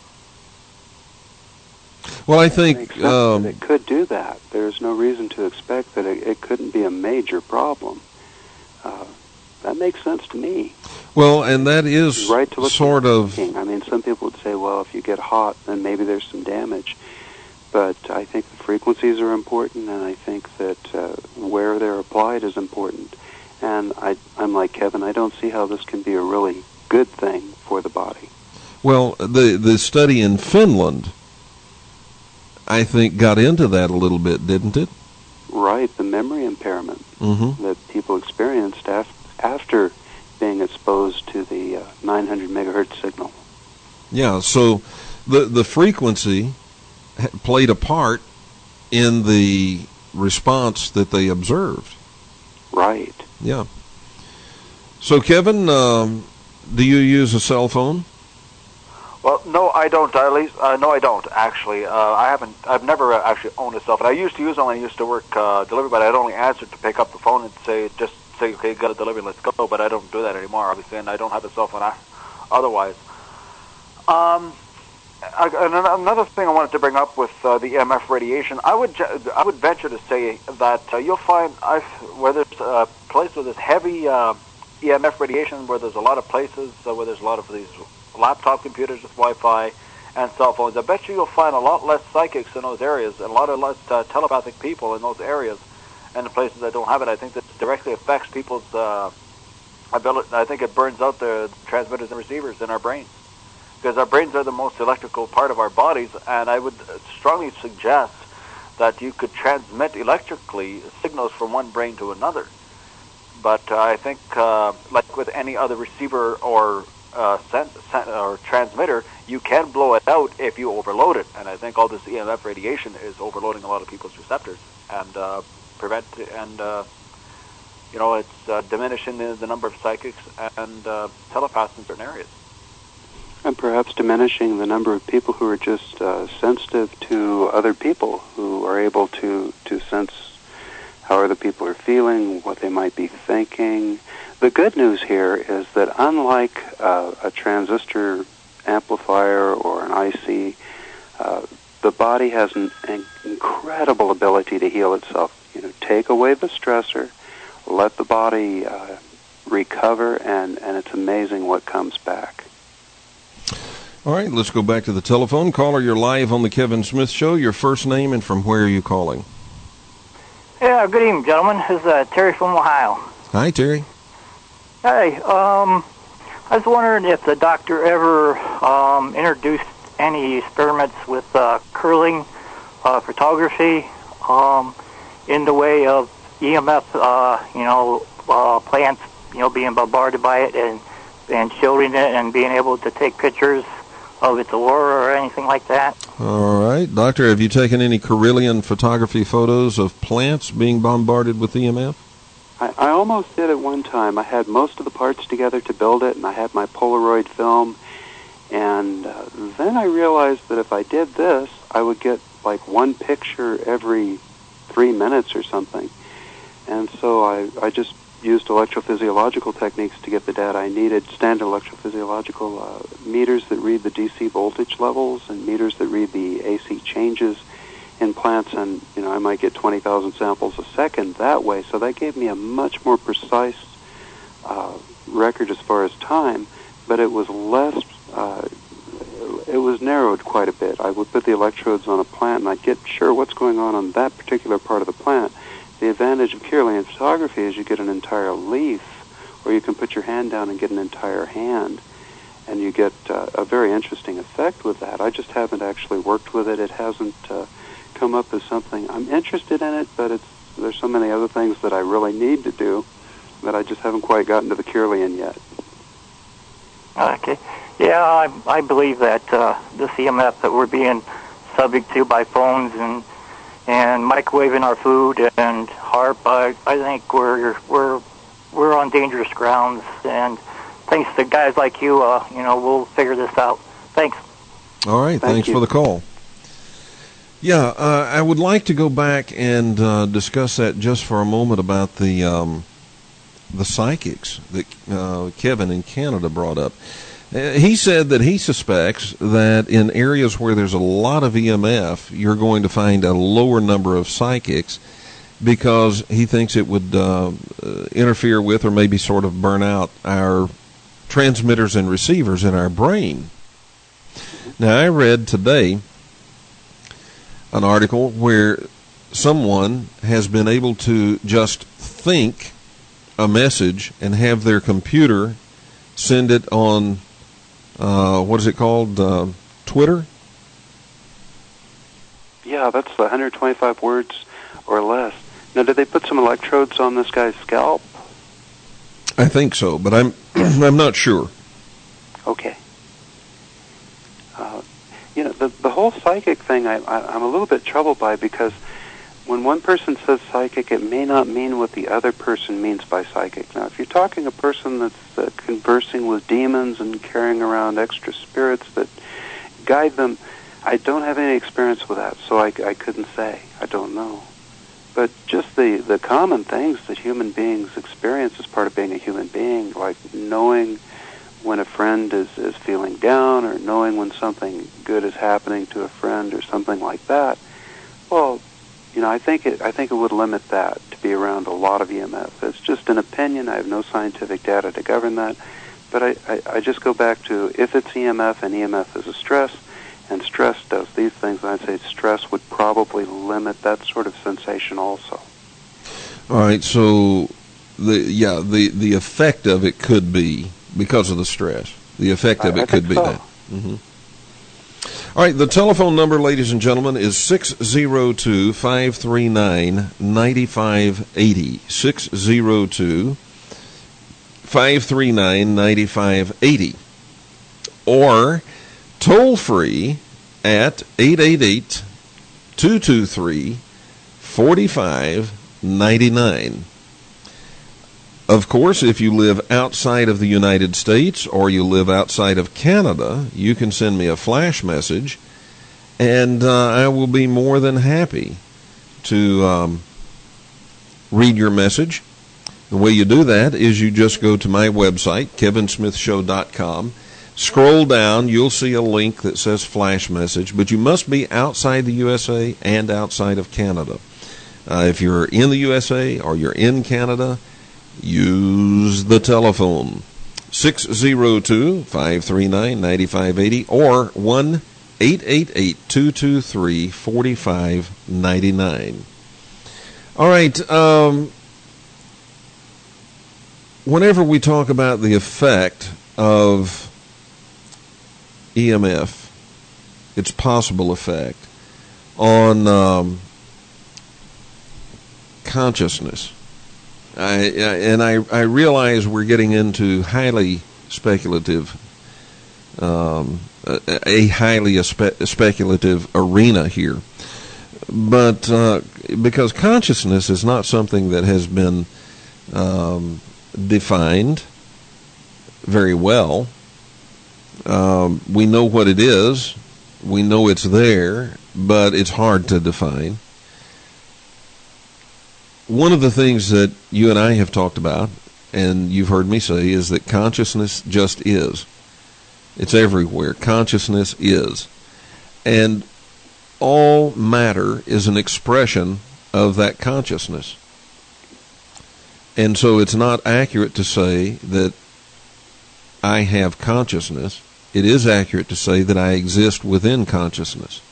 Well, I think it could do that. There's no reason to expect that it couldn't be a major problem. That makes sense to me. Well, and that is right to sort of... I mean, some people would say, well, if you get hot, then maybe there's some damage. But I think the frequencies are important, and I think that where they're applied is important. And I'm like Kevin, I don't see how this can be a really good thing for the body. Well, the study in Finland, I think, got into that a little bit, didn't it? Right, the memory impairment that people experienced after being exposed to the 900 megahertz signal. Yeah, so the frequency played a part in the response that they observed. Right. Yeah. So, Kevin, do you use a cell phone? Well, no, I don't. No, I don't. Actually, I've never actually owned a cell phone. I used to use them when I used to work delivery, but I'd only answer to pick up the phone and say, okay, got a delivery, let's go. But I don't do that anymore, obviously, and I don't have a cell phone otherwise. Another thing I wanted to bring up with the EMF radiation, I would venture to say that you'll find where there's a place where there's heavy EMF radiation, where there's a lot of places where there's a lot of these laptop computers with Wi-Fi and cell phones. I bet you'll find a lot less psychics in those areas, and a lot less telepathic people in those areas, and the places that don't have it. I think that directly affects people's ability. I think it burns out the transmitters and receivers in our brains, because our brains are the most electrical part of our bodies, and I would strongly suggest that you could transmit electrically signals from one brain to another. But I think, like with any other receiver or or transmitter, you can blow it out if you overload it. And I think all this EMF radiation is overloading a lot of people's receptors and it's diminishing the number of psychics and telepaths in certain areas. And perhaps diminishing the number of people who are just sensitive to other people, who are able to sense how other people are feeling, what they might be thinking. The good news here is that unlike a transistor amplifier or an IC, the body has an incredible ability to heal itself. Take away the stressor, let the body recover, and it's amazing what comes back. All right, let's go back to the telephone. Caller, you're live on the Kevin Smith Show. Your first name and from where are you calling? Yeah, good evening, gentlemen. This is Terry from Ohio. Hi, Terry. Hey, I was wondering if the doctor ever introduced any experiments with curling photography in the way of EMF, plants, being bombarded by it and shielding it and being able to take pictures of its aurora or anything like that. All right. Doctor, have you taken any Carillion photography photos of plants being bombarded with EMF? I almost did at one time. I had most of the parts together to build it, and I had my Polaroid film. And then I realized that if I did this, I would get like one picture every 3 minutes or something. And so I just used electrophysiological techniques to get the data I needed, standard electrophysiological meters that read the DC voltage levels and meters that read the AC changes in plants, and I might get 20,000 samples a second that way. So that gave me a much more precise record as far as time, but it was less. It was narrowed quite a bit. I would put the electrodes on a plant, and I'd get sure what's going on that particular part of the plant. The advantage of Kirlian photography is you get an entire leaf, or you can put your hand down and get an entire hand, and you get a very interesting effect with that. I just haven't actually worked with it. It hasn't come up as something. I'm interested in it, but there's so many other things that I really need to do that I just haven't quite gotten to the Kirlian yet. Okay. Yeah, I believe that this EMF that we're being subject to by phones and microwaving our food and HAARP, I think we're on dangerous grounds. And thanks to guys like you, we'll figure this out. Thanks. All right. Thanks for the call. Yeah, I would like to go back and discuss that just for a moment about the psychics that Kevin in Canada brought up. He said that he suspects that in areas where there's a lot of EMF, you're going to find a lower number of psychics because he thinks it would interfere with or maybe sort of burn out our transmitters and receivers in our brain. Now, I read today an article where someone has been able to just think a message and have their computer send it on what is it called? Twitter? Yeah, that's 125 words or less. Now, did they put some electrodes on this guy's scalp? I think so, but I'm I'm not sure. Okay. The whole psychic thing I'm a little bit troubled by, because when one person says psychic, it may not mean what the other person means by psychic. Now, if you're talking a person that's conversing with demons and carrying around extra spirits that guide them, I don't have any experience with that, so I couldn't say. I don't know. But just the common things that human beings experience as part of being a human being, like knowing when a friend is feeling down, or knowing when something good is happening to a friend or something like that, well, I think it would limit that to be around a lot of EMF. It's just an opinion. I have no scientific data to govern that. But I just go back to, if it's EMF and EMF is a stress, and stress does these things, I'd say stress would probably limit that sort of sensation also. All right, so the effect of it could be because of the stress. The effect of it could be that. Mm-hmm. All right, the telephone number, ladies and gentlemen, is 602-539-9580. 602-539-9580. Or toll free at 888-223-4599. Of course, if you live outside of the United States or you live outside of Canada, you can send me a flash message, and I will be more than happy to read your message. The way you do that is you just go to my website, kevinsmithshow.com. Scroll down, you'll see a link that says flash message, but you must be outside the USA and outside of Canada. If you're in the USA or you're in Canada, use the telephone, 602-539-9580 or 1-888-223-4599. All right, whenever we talk about the effect of EMF, its possible effect on consciousness, I realize we're getting into highly speculative, a highly speculative arena here, but because consciousness is not something that has been defined very well. We know what it is. We know it's there, but it's hard to define. One of the things that you and I have talked about, and you've heard me say, is that consciousness just is. It's everywhere. Consciousness is. And all matter is an expression of that consciousness. And so it's not accurate to say that I have consciousness. It is accurate to say that I exist within consciousness.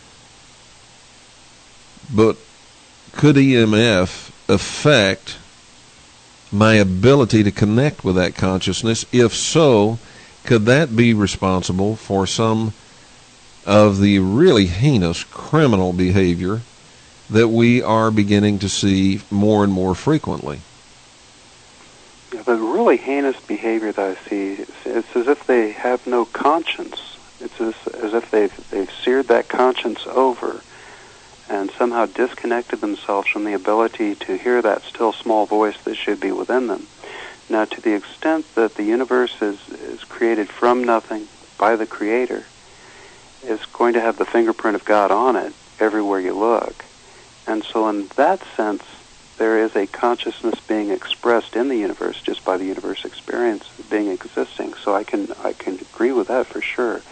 But could EMF affect my ability to connect with that consciousness? If so, could that be responsible for some of the really heinous criminal behavior that we are beginning to see more and more frequently? The really heinous behavior that I see, it's as if they have no conscience. It's as if they've seared that conscience over and somehow disconnected themselves from the ability to hear that still small voice that should be within them. Now, to the extent that the universe is created from nothing by the Creator, it's going to have the fingerprint of God on it everywhere you look. And so in that sense, there is a consciousness being expressed in the universe just by the universe experience being existing. So I can agree with that for sure.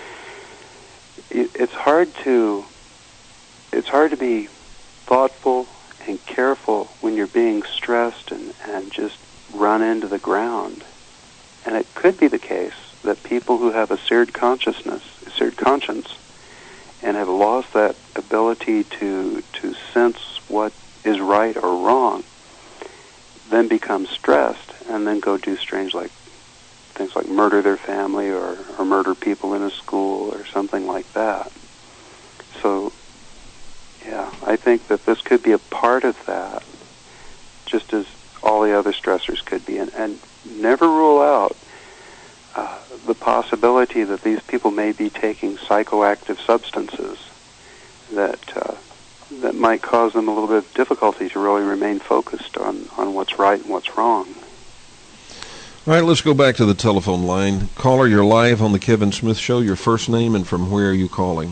It's hard to be thoughtful and careful when you're being stressed and just run into the ground. And it could be the case that people who have a seared conscience, and have lost that ability to sense what is right or wrong, then become stressed and then go do strange things like murder their family or murder people in a school or something like that. So, yeah, I think that this could be a part of that, just as all the other stressors could be. And never rule out the possibility that these people may be taking psychoactive substances that might cause them a little bit of difficulty to really remain focused on what's right and what's wrong. All right, let's go back to the telephone line. Caller, you're live on the Kevin Smith Show. Your first name and from where are you calling?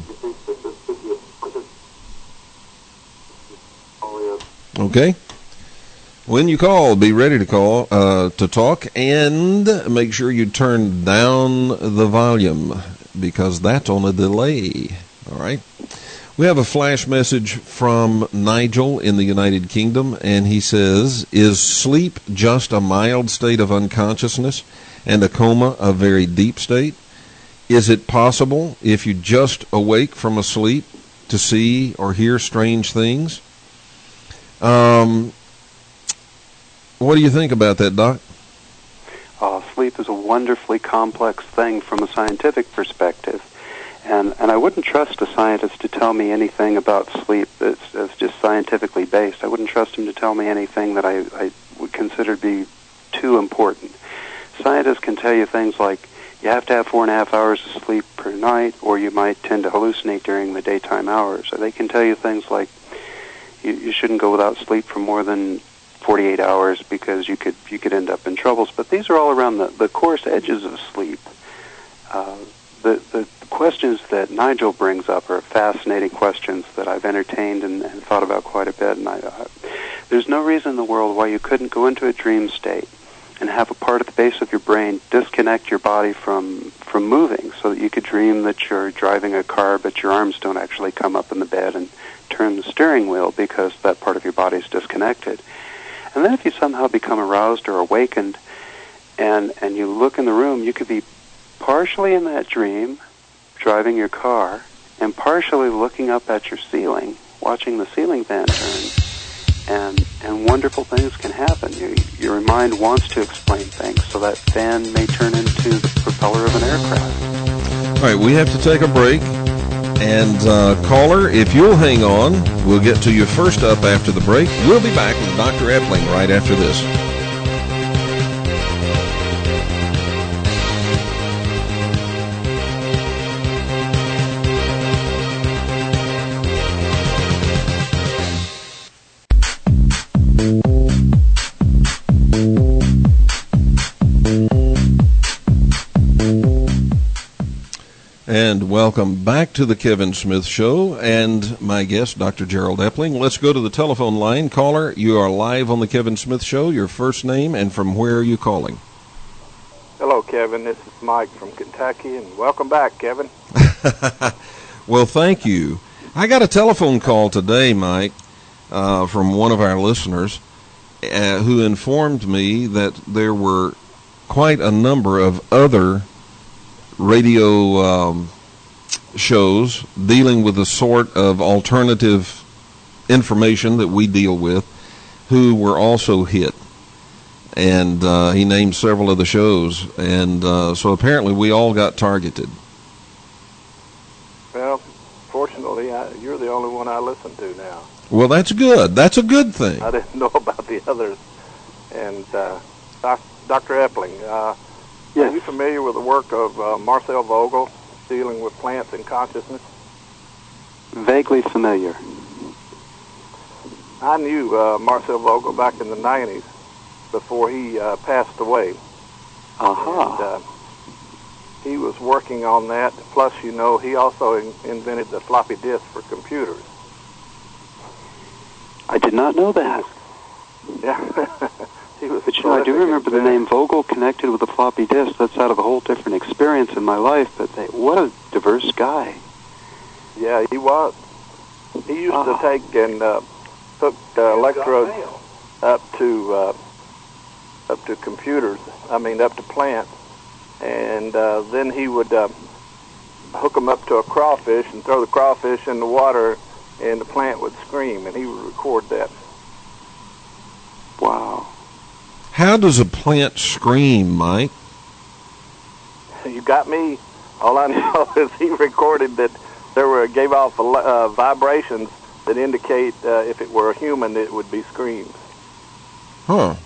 Okay. When you call, be ready to call to talk, and make sure you turn down the volume because that's on a delay. All right. We have a flash message from Nigel in the United Kingdom, and he says, is sleep just a mild state of unconsciousness and a coma a very deep state? Is it possible, if you just awake from a sleep, to see or hear strange things? What do you think about that, Doc? Sleep is a wonderfully complex thing from a scientific perspective. And I wouldn't trust a scientist to tell me anything about sleep that's just scientifically based. I wouldn't trust him to tell me anything that I would consider to be too important. Scientists can tell you things like you have to have 4.5 hours of sleep per night, or you might tend to hallucinate during the daytime hours. Or they can tell you things like you shouldn't go without sleep for more than 48 hours because you could end up in troubles. But these are all around the coarse edges of sleep. The questions that Nigel brings up are fascinating questions that I've entertained and thought about quite a bit. And There's no reason in the world why you couldn't go into a dream state and have a part at the base of your brain disconnect your body from moving, so that you could dream that you're driving a car, but your arms don't actually come up in the bed and turn the steering wheel because that part of your body is disconnected. And then if you somehow become aroused or awakened and you look in the room, you could be partially in that dream, driving your car, and partially looking up at your ceiling, watching the ceiling fan turn, and wonderful things can happen. Your mind wants to explain things, so that fan may turn into the propeller of an aircraft. All right, we have to take a break. And caller, if you'll hang on, we'll get to you first up after the break. We'll be back with Dr. Epling right after this. And welcome back to the Kevin Smith Show and my guest, Dr. Gerald Epling. Let's go to the telephone line. Caller, you are live on the Kevin Smith Show. Your first name and from where are you calling? Hello, Kevin. This is Mike from Kentucky, and welcome back, Kevin. Well, thank you. I got a telephone call today, Mike, from one of our listeners who informed me that there were quite a number of other radio shows dealing with the sort of alternative information that we deal with who were also hit. And he named several of the shows. And so apparently we all got targeted. Well, fortunately, you're the only one I listen to now. Well, that's good. That's a good thing. I didn't know about the others. And Dr. Epling, Yes. Are you familiar with the work of Marcel Vogel dealing with plants and consciousness? Vaguely familiar. I knew Marcel Vogel back in the 90s before he passed away. Aha. And he was working on that. Plus, you know, he also invented the floppy disk for computers. I did not know that. Yeah. But you know, I do remember the name Vogel connected with the floppy disk. That's out of a whole different experience in my life, but what a diverse guy. Yeah, he was. He used to take and hook electrodes up to computers, up to plants, and then he would hook them up to a crawfish and throw the crawfish in the water, and the plant would scream, and he would record that. Wow. How does a plant scream, Mike? You got me. All I know is he recorded that gave off vibrations that indicate if it were a human, it would be screams. Huh.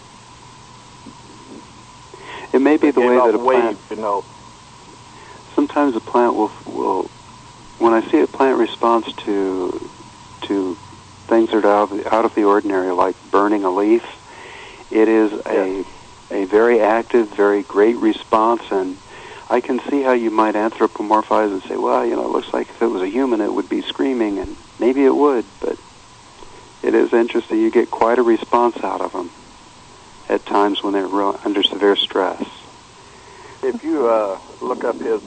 It may be the way that a plant, you know. Sometimes a plant will when I see a plant response to things that are out of the ordinary, like burning a leaf, it is a very active, very great response, and I can see how you might anthropomorphize and say, well, you know, it looks like if it was a human, it would be screaming, and maybe it would, but it is interesting. You get quite a response out of them at times when they're under severe stress. If you look up his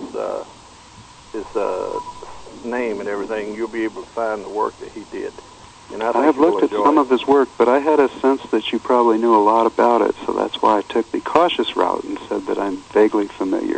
name and everything, you'll be able to find the work that he did. And I have looked at some of his work, but I had a sense that you probably knew a lot about it, so that's why I took the cautious route and said that I'm vaguely familiar.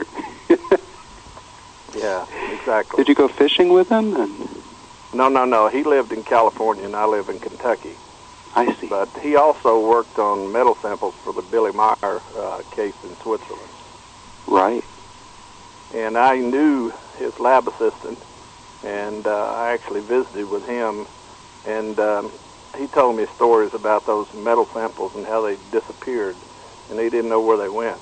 Yeah, exactly. Did you go fishing with him? No. He lived in California, and I live in Kentucky. I see. But he also worked on metal samples for the Billy Meyer case in Switzerland. Right. And I knew his lab assistant, and I actually visited with him. And he told me stories about those metal samples and how they disappeared, and they didn't know where they went.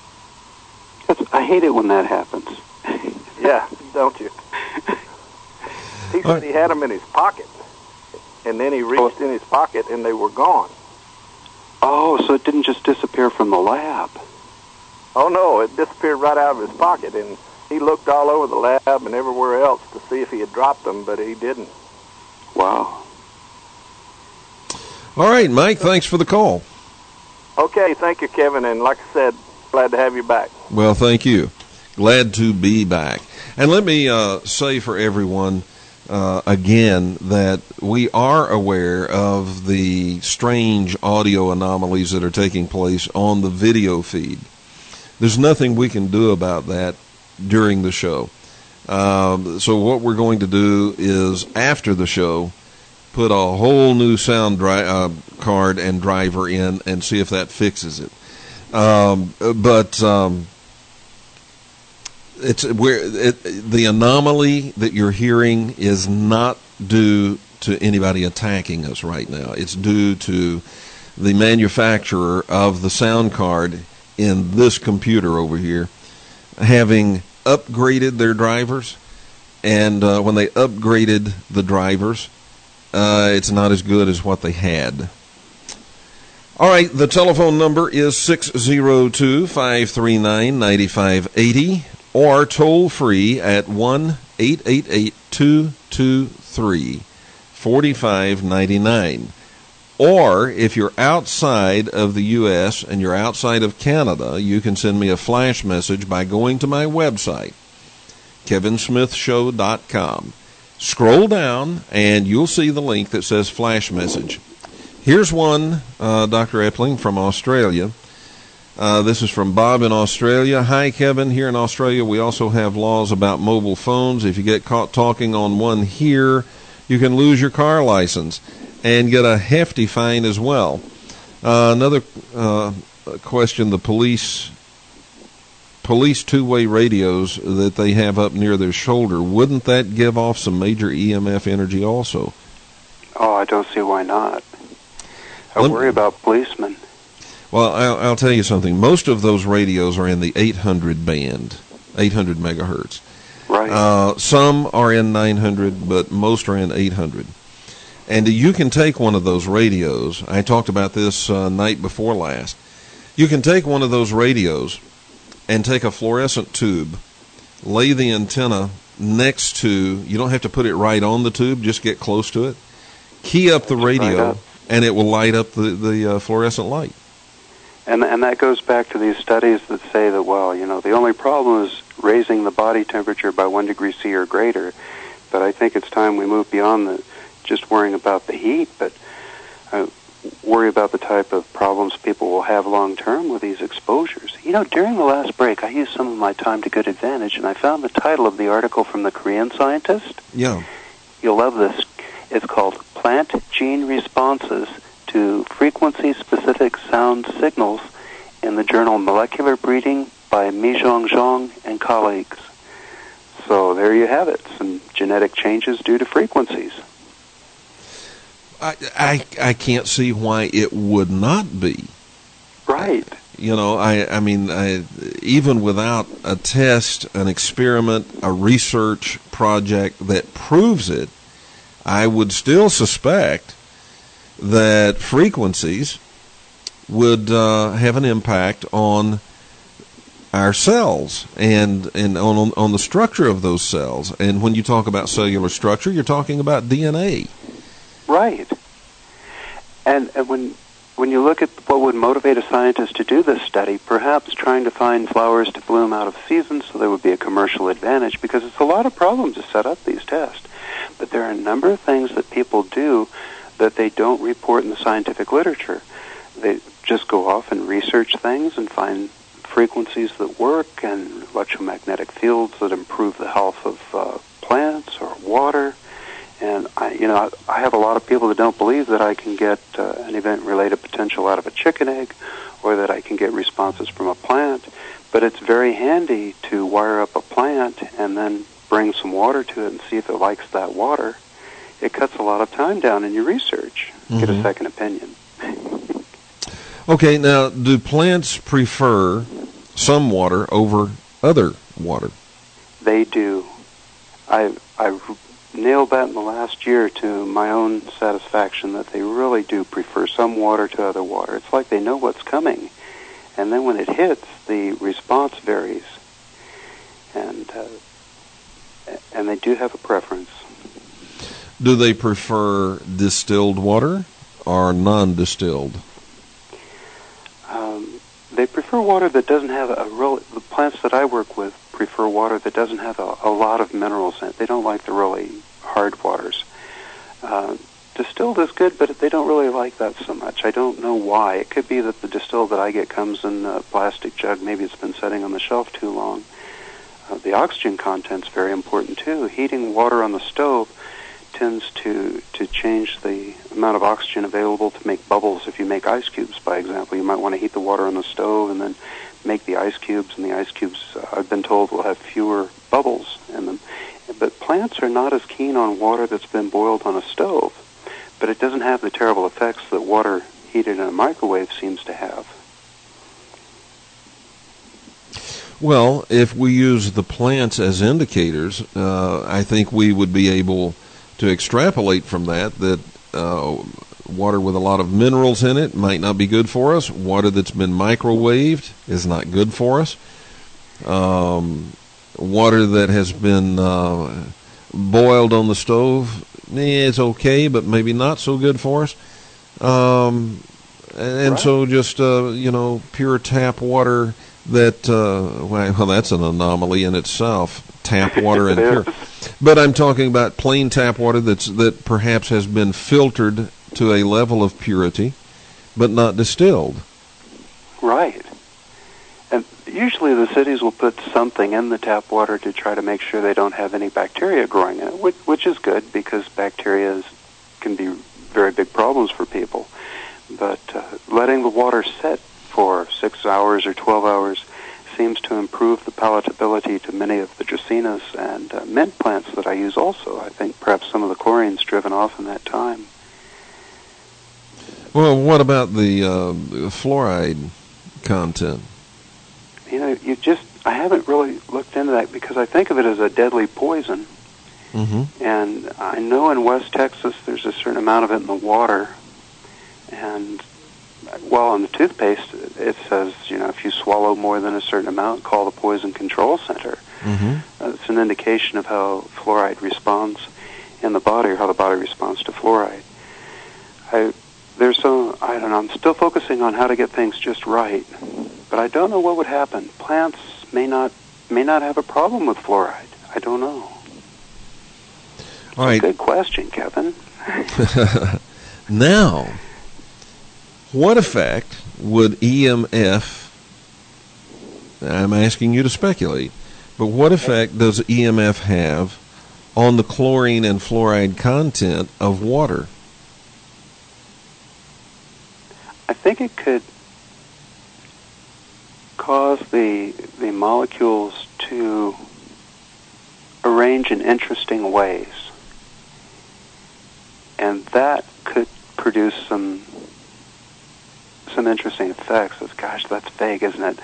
I hate it when that happens. Yeah, don't you? He said he had them in his pocket, and then he reached in his pocket, and they were gone. Oh, so it didn't just disappear from the lab. Oh, no, it disappeared right out of his pocket, and he looked all over the lab and everywhere else to see if he had dropped them, but he didn't. Wow. All right, Mike, thanks for the call. Okay, thank you, Kevin. And like I said, glad to have you back. Well, thank you. Glad to be back. And let me say for everyone again that we are aware of the strange audio anomalies that are taking place on the video feed. There's nothing we can do about that during the show. So what we're going to do is, after the show, put a whole new sound card and driver in and see if that fixes it. The anomaly that you're hearing is not due to anybody attacking us right now. It's due to the manufacturer of the sound card in this computer over here having upgraded their drivers, and when they upgraded the drivers, it's not as good as what they had. All right, the telephone number is 602-539-9580 or toll free at 1-888-223-4599. Or if you're outside of the U.S. and you're outside of Canada, you can send me a flash message by going to my website, kevinsmithshow.com. Scroll down and you'll see the link that says flash message. Here's one, Dr. Epling, from Australia. This is from Bob in Australia. Hi, Kevin. Here in Australia, we also have laws about mobile phones. If you get caught talking on one here, you can lose your car license and get a hefty fine as well. Another question, the police two-way radios that they have up near their shoulder, wouldn't that give off some major EMF energy also? Oh, I don't see why not. I worry about policemen. Well, I'll tell you something. Most of those radios are in the 800 band, 800 megahertz. Right. Some are in 900, but most are in 800. And you can take one of those radios. I talked about this night before last. You can take one of those radios and take a fluorescent tube, lay the antenna next to, you don't have to put it right on the tube, just get close to it, key up the radio, and it will light up the fluorescent light. And that goes back to these studies that say that, well, the only problem is raising the body temperature by 1 degree C or greater. But I think it's time we move beyond just worrying about the heat, but worry about the type of problems people will have long term with these exposures. During the last break, I used some of my time to good advantage, and I found the title of the article from the Korean scientist. Yeah. You'll love this. It's called Plant Gene Responses to Frequency-Specific Sound Signals in the journal Molecular Breeding by Mi-Jong Zhang and colleagues. So there you have it, some genetic changes due to frequencies. I can't see why it would not be. Right. I mean, even without a test, an experiment, a research project that proves it, I would still suspect that frequencies would have an impact on our cells and on the structure of those cells. And when you talk about cellular structure, you're talking about DNA. Right. And when you look at what would motivate a scientist to do this study, perhaps trying to find flowers to bloom out of season so there would be a commercial advantage, because it's a lot of problems to set up these tests. But there are a number of things that people do that they don't report in the scientific literature. They just go off and research things and find frequencies that work and electromagnetic fields that improve the health of plants or water. And I have a lot of people that don't believe that I can get an event-related potential out of a chicken egg, or that I can get responses from a plant. But it's very handy to wire up a plant and then bring some water to it and see if it likes that water. It cuts a lot of time down in your research. Get a second opinion. Okay, now, do plants prefer some water over other water? They do. I nailed that in the last year to my own satisfaction, that they really do prefer some water to other water. It's like they know what's coming, and then when it hits, the response varies, and they do have a preference. Do they prefer distilled water or non-distilled? They prefer water that doesn't have the plants that I work with prefer water that doesn't have a lot of minerals in it. They don't like the really hard waters. Distilled is good, but they don't really like that so much. I don't know why. It could be that the distilled that I get comes in a plastic jug. Maybe it's been sitting on the shelf too long. The oxygen content's very important, too. Heating water on the stove tends to change the amount of oxygen available to make bubbles. If you make ice cubes, by example, you might want to heat the water on the stove and then make the ice cubes, and the ice cubes, I've been told, will have fewer bubbles in them. But plants are not as keen on water that's been boiled on a stove, but it doesn't have the terrible effects that water heated in a microwave seems to have. Well, if we use the plants as indicators, I think we would be able to extrapolate from that water with a lot of minerals in it might not be good for us. Water that's been microwaved is not good for us. Water that has been boiled on the stove is okay, but maybe not so good for us. And right. So just, pure tap water that, well, that's an anomaly in itself. Tap water and pure. But I'm talking about plain tap water that perhaps has been filtered to a level of purity, but not distilled. Right. And usually the cities will put something in the tap water to try to make sure they don't have any bacteria growing in it, which is good because bacteria can be very big problems for people. But letting the water sit for 6 hours or 12 hours seems to improve the palatability to many of the dracaenas and mint plants that I use also. I think perhaps some of the chlorine's driven off in that time. Well, what about the fluoride content? I haven't really looked into that because I think of it as a deadly poison. Mm-hmm. And I know in West Texas there's a certain amount of it in the water. And well, on the toothpaste, it says, if you swallow more than a certain amount, call the Poison Control Center. Mm-hmm. It's an indication of how fluoride responds in the body or how the body responds to fluoride. I don't know, I'm still focusing on how to get things just right, but I don't know what would happen. Plants may not have a problem with fluoride. I don't know. All right. Good question, Kevin. Now, what effect would EMF, I'm asking you to speculate, but what effect does EMF have on the chlorine and fluoride content of water? I think it could cause the molecules to arrange in interesting ways. And that could produce some interesting effects. Gosh, that's vague, isn't it?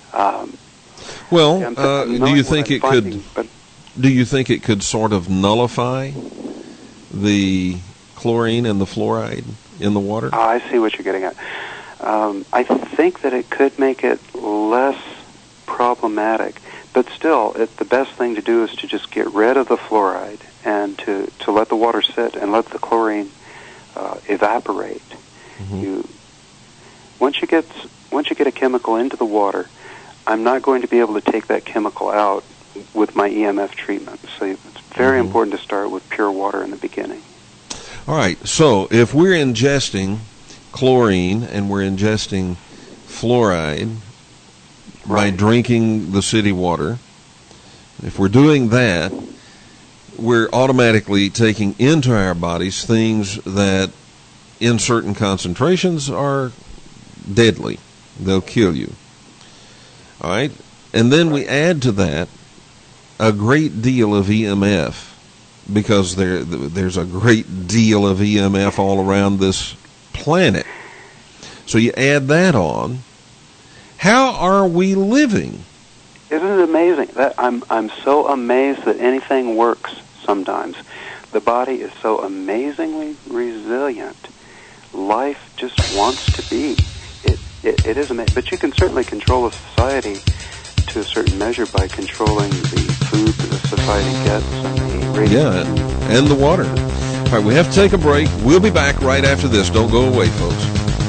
Do you think it could? Do you think it could sort of nullify the chlorine and the fluoride in the water? I see what you're getting at. I think that it could make it less problematic, but still, the best thing to do is to just get rid of the fluoride and to let the water sit and let the chlorine evaporate. Mm-hmm. Once you get a chemical into the water, I'm not going to be able to take that chemical out with my EMF treatment. So it's very important to start with pure water in the beginning. All right. So if we're ingesting chlorine and we're ingesting fluoride by drinking the city water, if we're doing that, we're automatically taking into our bodies things that in certain concentrations are deadly. They'll kill you. All right? And then we add to that a great deal of EMF, because there's a great deal of EMF all around this planet. So you add that on. How are we living? Isn't it amazing? I'm so amazed that anything works sometimes. The body is so amazingly resilient. Life just wants to be. It is amazing. But you can certainly control a society to a certain measure by controlling the food that the society gets and the radiation. Yeah, and the water. All right, we have to take a break. We'll be back right after this. Don't go away, folks.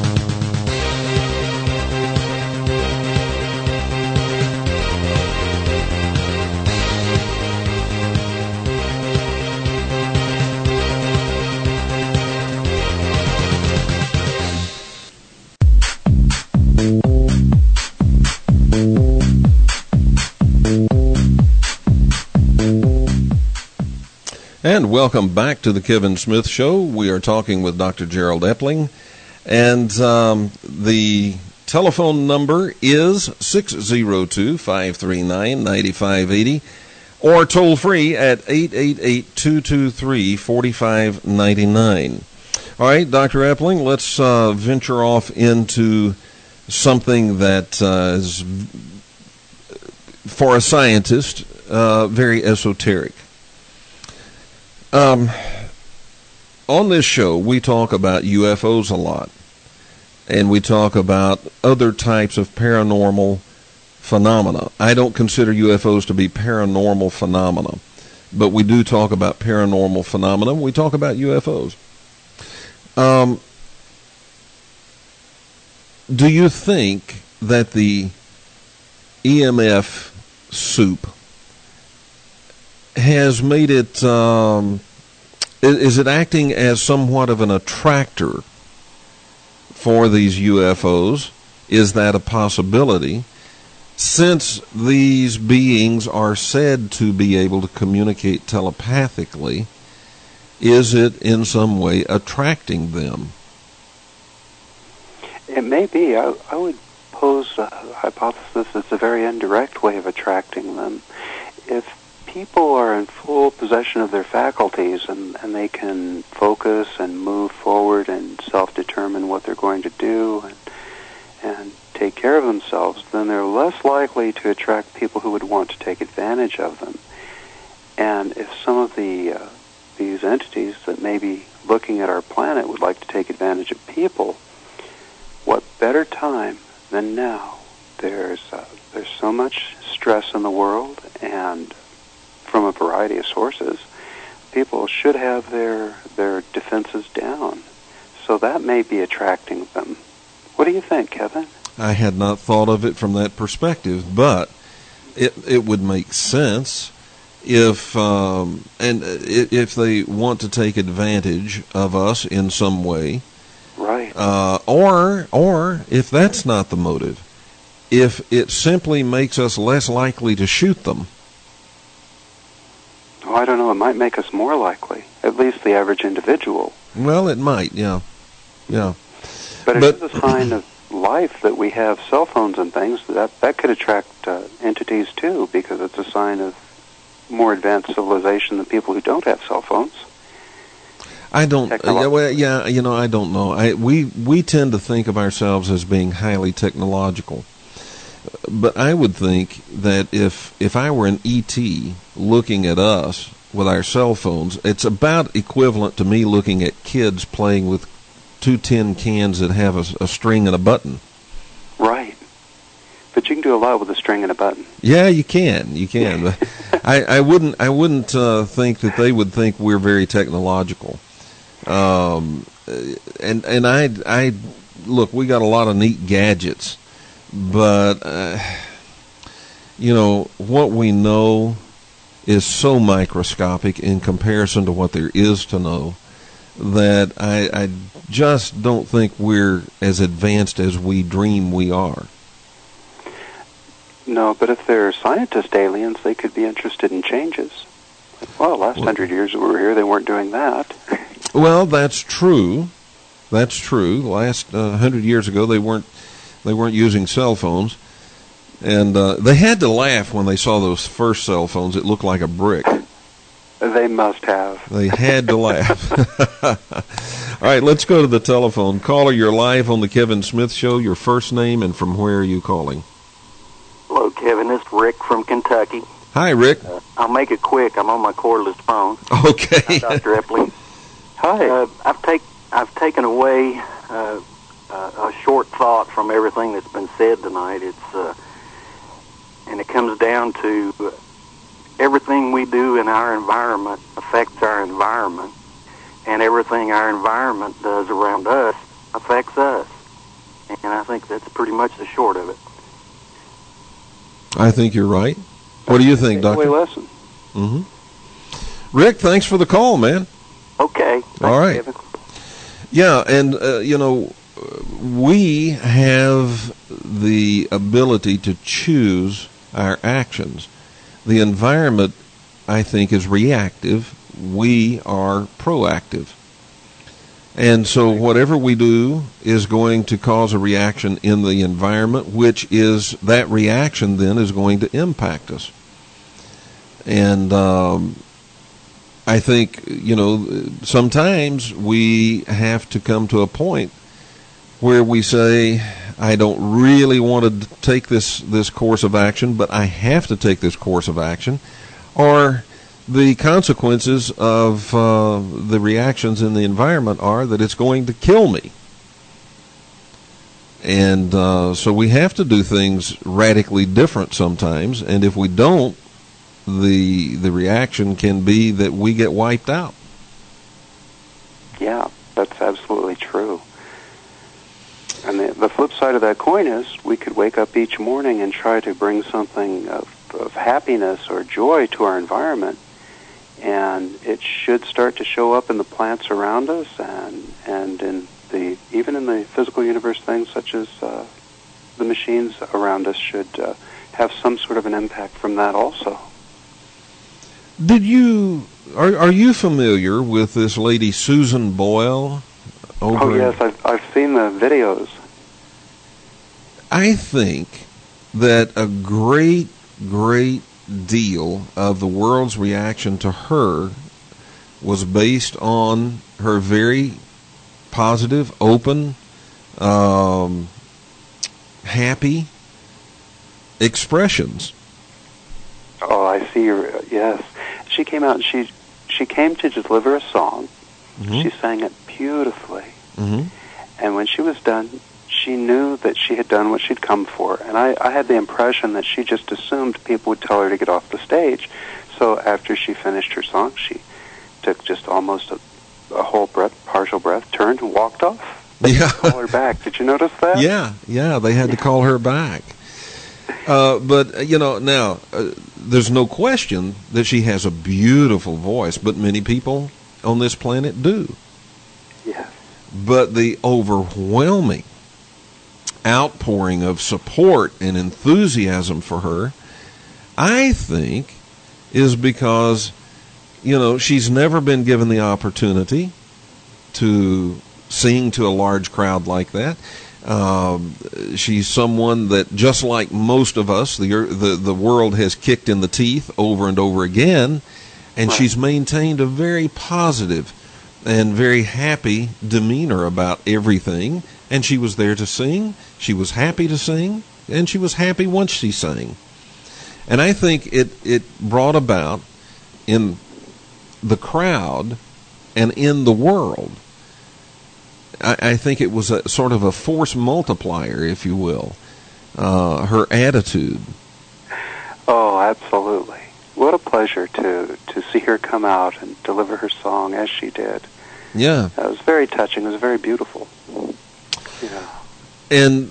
And welcome back to the Kevin Smith Show. We are talking with Dr. Gerald Epling. And the telephone number is 602-539-9580 or toll free at 888-223-4599. All right, Dr. Epling, let's venture off into something that is, for a scientist, very esoteric. On this show, we talk about UFOs a lot, and we talk about other types of paranormal phenomena. I don't consider UFOs to be paranormal phenomena, but we do talk about paranormal phenomena. We talk about UFOs. Do you think that the EMF soup has made it, is it acting as somewhat of an attractor for these UFOs? Is that a possibility? Since these beings are said to be able to communicate telepathically, is it in some way attracting them? It may be. I would pose a hypothesis it's a very indirect way of attracting them. If people are in full possession of their faculties and they can focus and move forward and self-determine what they're going to do and take care of themselves, then they're less likely to attract people who would want to take advantage of them. And if some of these entities that may be looking at our planet would like to take advantage of people, what better time than now? There's so much stress in the world, and from a variety of sources, people should have their defenses down. So that may be attracting them. What do you think, Kevin? I had not thought of it from that perspective, but it would make sense if if they want to take advantage of us in some way, right? Or if that's not the motive, if it simply makes us less likely to shoot them. Oh, I don't know. It might make us more likely, at least the average individual. Well, it might, yeah. But it is a sign of life that we have cell phones and things. That could attract entities too, because it's a sign of more advanced civilization than people who don't have cell phones. I don't. I don't know. We tend to think of ourselves as being highly technological. But I would think that if I were an ET looking at us with our cell phones, it's about equivalent to me looking at kids playing with 2 tin cans that have a string and a button. Right. But you can do a lot with a string and a button. Yeah, you can. But I wouldn't think that they would think we're very technological. And I look, we got a lot of neat gadgets. But, what we know is so microscopic in comparison to what there is to know that I just don't think we're as advanced as we dream we are. No, but if they're scientist aliens, they could be interested in changes. Well, last 100 years that we were here, they weren't doing that. Well, that's true. Last 100 years ago, they weren't using cell phones, and they had to laugh when they saw those first cell phones. It looked like a brick. They must have. They had to laugh. All right, let's go to the telephone. Caller, you're live on the Kevin Smith Show. Your first name and from where are you calling? Hello, Kevin. It's Rick from Kentucky. Hi, Rick. I'll make it quick. I'm on my cordless phone. Okay. Hi, Dr. Epling. Hi. I've taken away a short thought from everything that's been said tonight. And it comes down to everything we do in our environment affects our environment, and everything our environment does around us affects us. And I think that's pretty much the short of it. I think you're right. What do you think, Doctor? Lesson. Mm-hmm. Rick, thanks for the call, man. Okay. All right. Kevin. Yeah, and, we have the ability to choose our actions. The environment, I think, is reactive. We are proactive. And so whatever we do is going to cause a reaction in the environment, which is, that reaction then is going to impact us. And I think, sometimes we have to come to a point where we say, I don't really want to take this course of action, but I have to take this course of action, or the consequences of the reactions in the environment are that it's going to kill me. And so we have to do things radically different sometimes, and if we don't, the reaction can be that we get wiped out. Yeah, that's absolutely true. And the flip side of that coin is we could wake up each morning and try to bring something of happiness or joy to our environment, and it should start to show up in the plants around us, and in even in the physical universe, things such as the machines around us should have some sort of an impact from that also. Are you familiar with this lady Susan Boyle? Yes, I've seen the videos. I think that a great deal of the world's reaction to her was based on her very positive, open, happy expressions. Oh, I see. Yes. She came out and she came to deliver a song. Mm-hmm. She sang it beautifully. Mm-hmm. And when she was done, she knew that she had done what she'd come for. And I had the impression that she just assumed people would tell her to get off the stage. So after she finished her song, she took just almost a whole breath, partial breath, turned and walked off. They had to call her back. Did you notice that? Yeah, they had to call her back. But, now, there's no question that she has a beautiful voice, but many people on this planet do. Yes. But the overwhelming outpouring of support and enthusiasm for her, I think, is because, she's never been given the opportunity to sing to a large crowd like that. She's someone that, just like most of us, the world has kicked in the teeth over and over again, and right. She's maintained a very positive and very happy demeanor about everything, and she was there to sing, she was happy to sing, and she was happy once she sang. And I think it brought about in the crowd and in the world, I think it was a sort of a force multiplier, if you will, her attitude. Oh, absolutely. What a pleasure to see her come out and deliver her song as she did. Yeah. It was very touching. It was very beautiful. Yeah. And,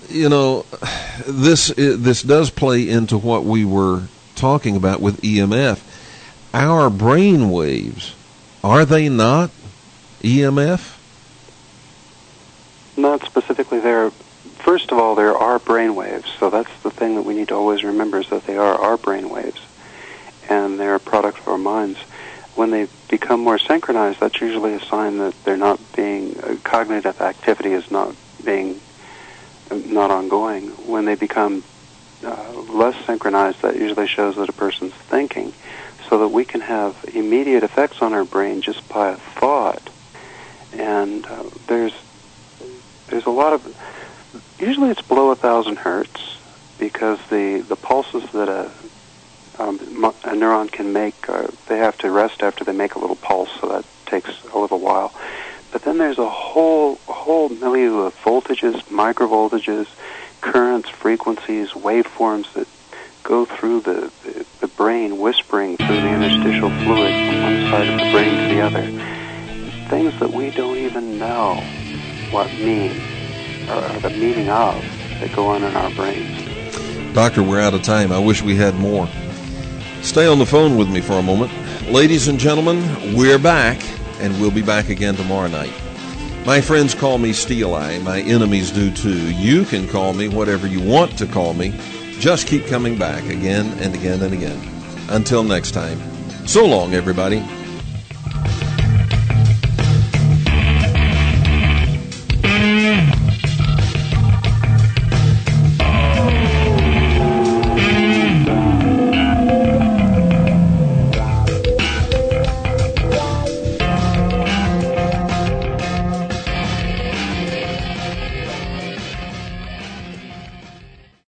this does play into what we were talking about with EMF. Our brain waves, are they not EMF? Not specifically there. First of all, there are brain waves, so that's the thing that we need to always remember, is that they are our brain waves, and they're a product of our minds. When they become more synchronized, that's usually a sign that they're not being, cognitive activity is not ongoing. When they become less synchronized, that usually shows that a person's thinking, so that we can have immediate effects on our brain just by a thought. And there's a lot of, usually it's below 1,000 hertz, because the pulses that a neuron can make, they have to rest after they make a little pulse, so that takes a little while. But then there's a whole milieu of voltages, microvoltages, currents, frequencies, waveforms that go through the brain, whispering through the interstitial fluid from one side of the brain to the other. things that we don't even know what mean, or the meaning of, that go on in our brains. Doctor, we're out of time. I wish we had more. Stay on the phone with me for a moment. Ladies and gentlemen, we're back, and we'll be back again tomorrow night. My friends call me Steel Eye. My enemies do too. You can call me whatever you want to call me. Just keep coming back again and again and again. Until next time. So long, everybody.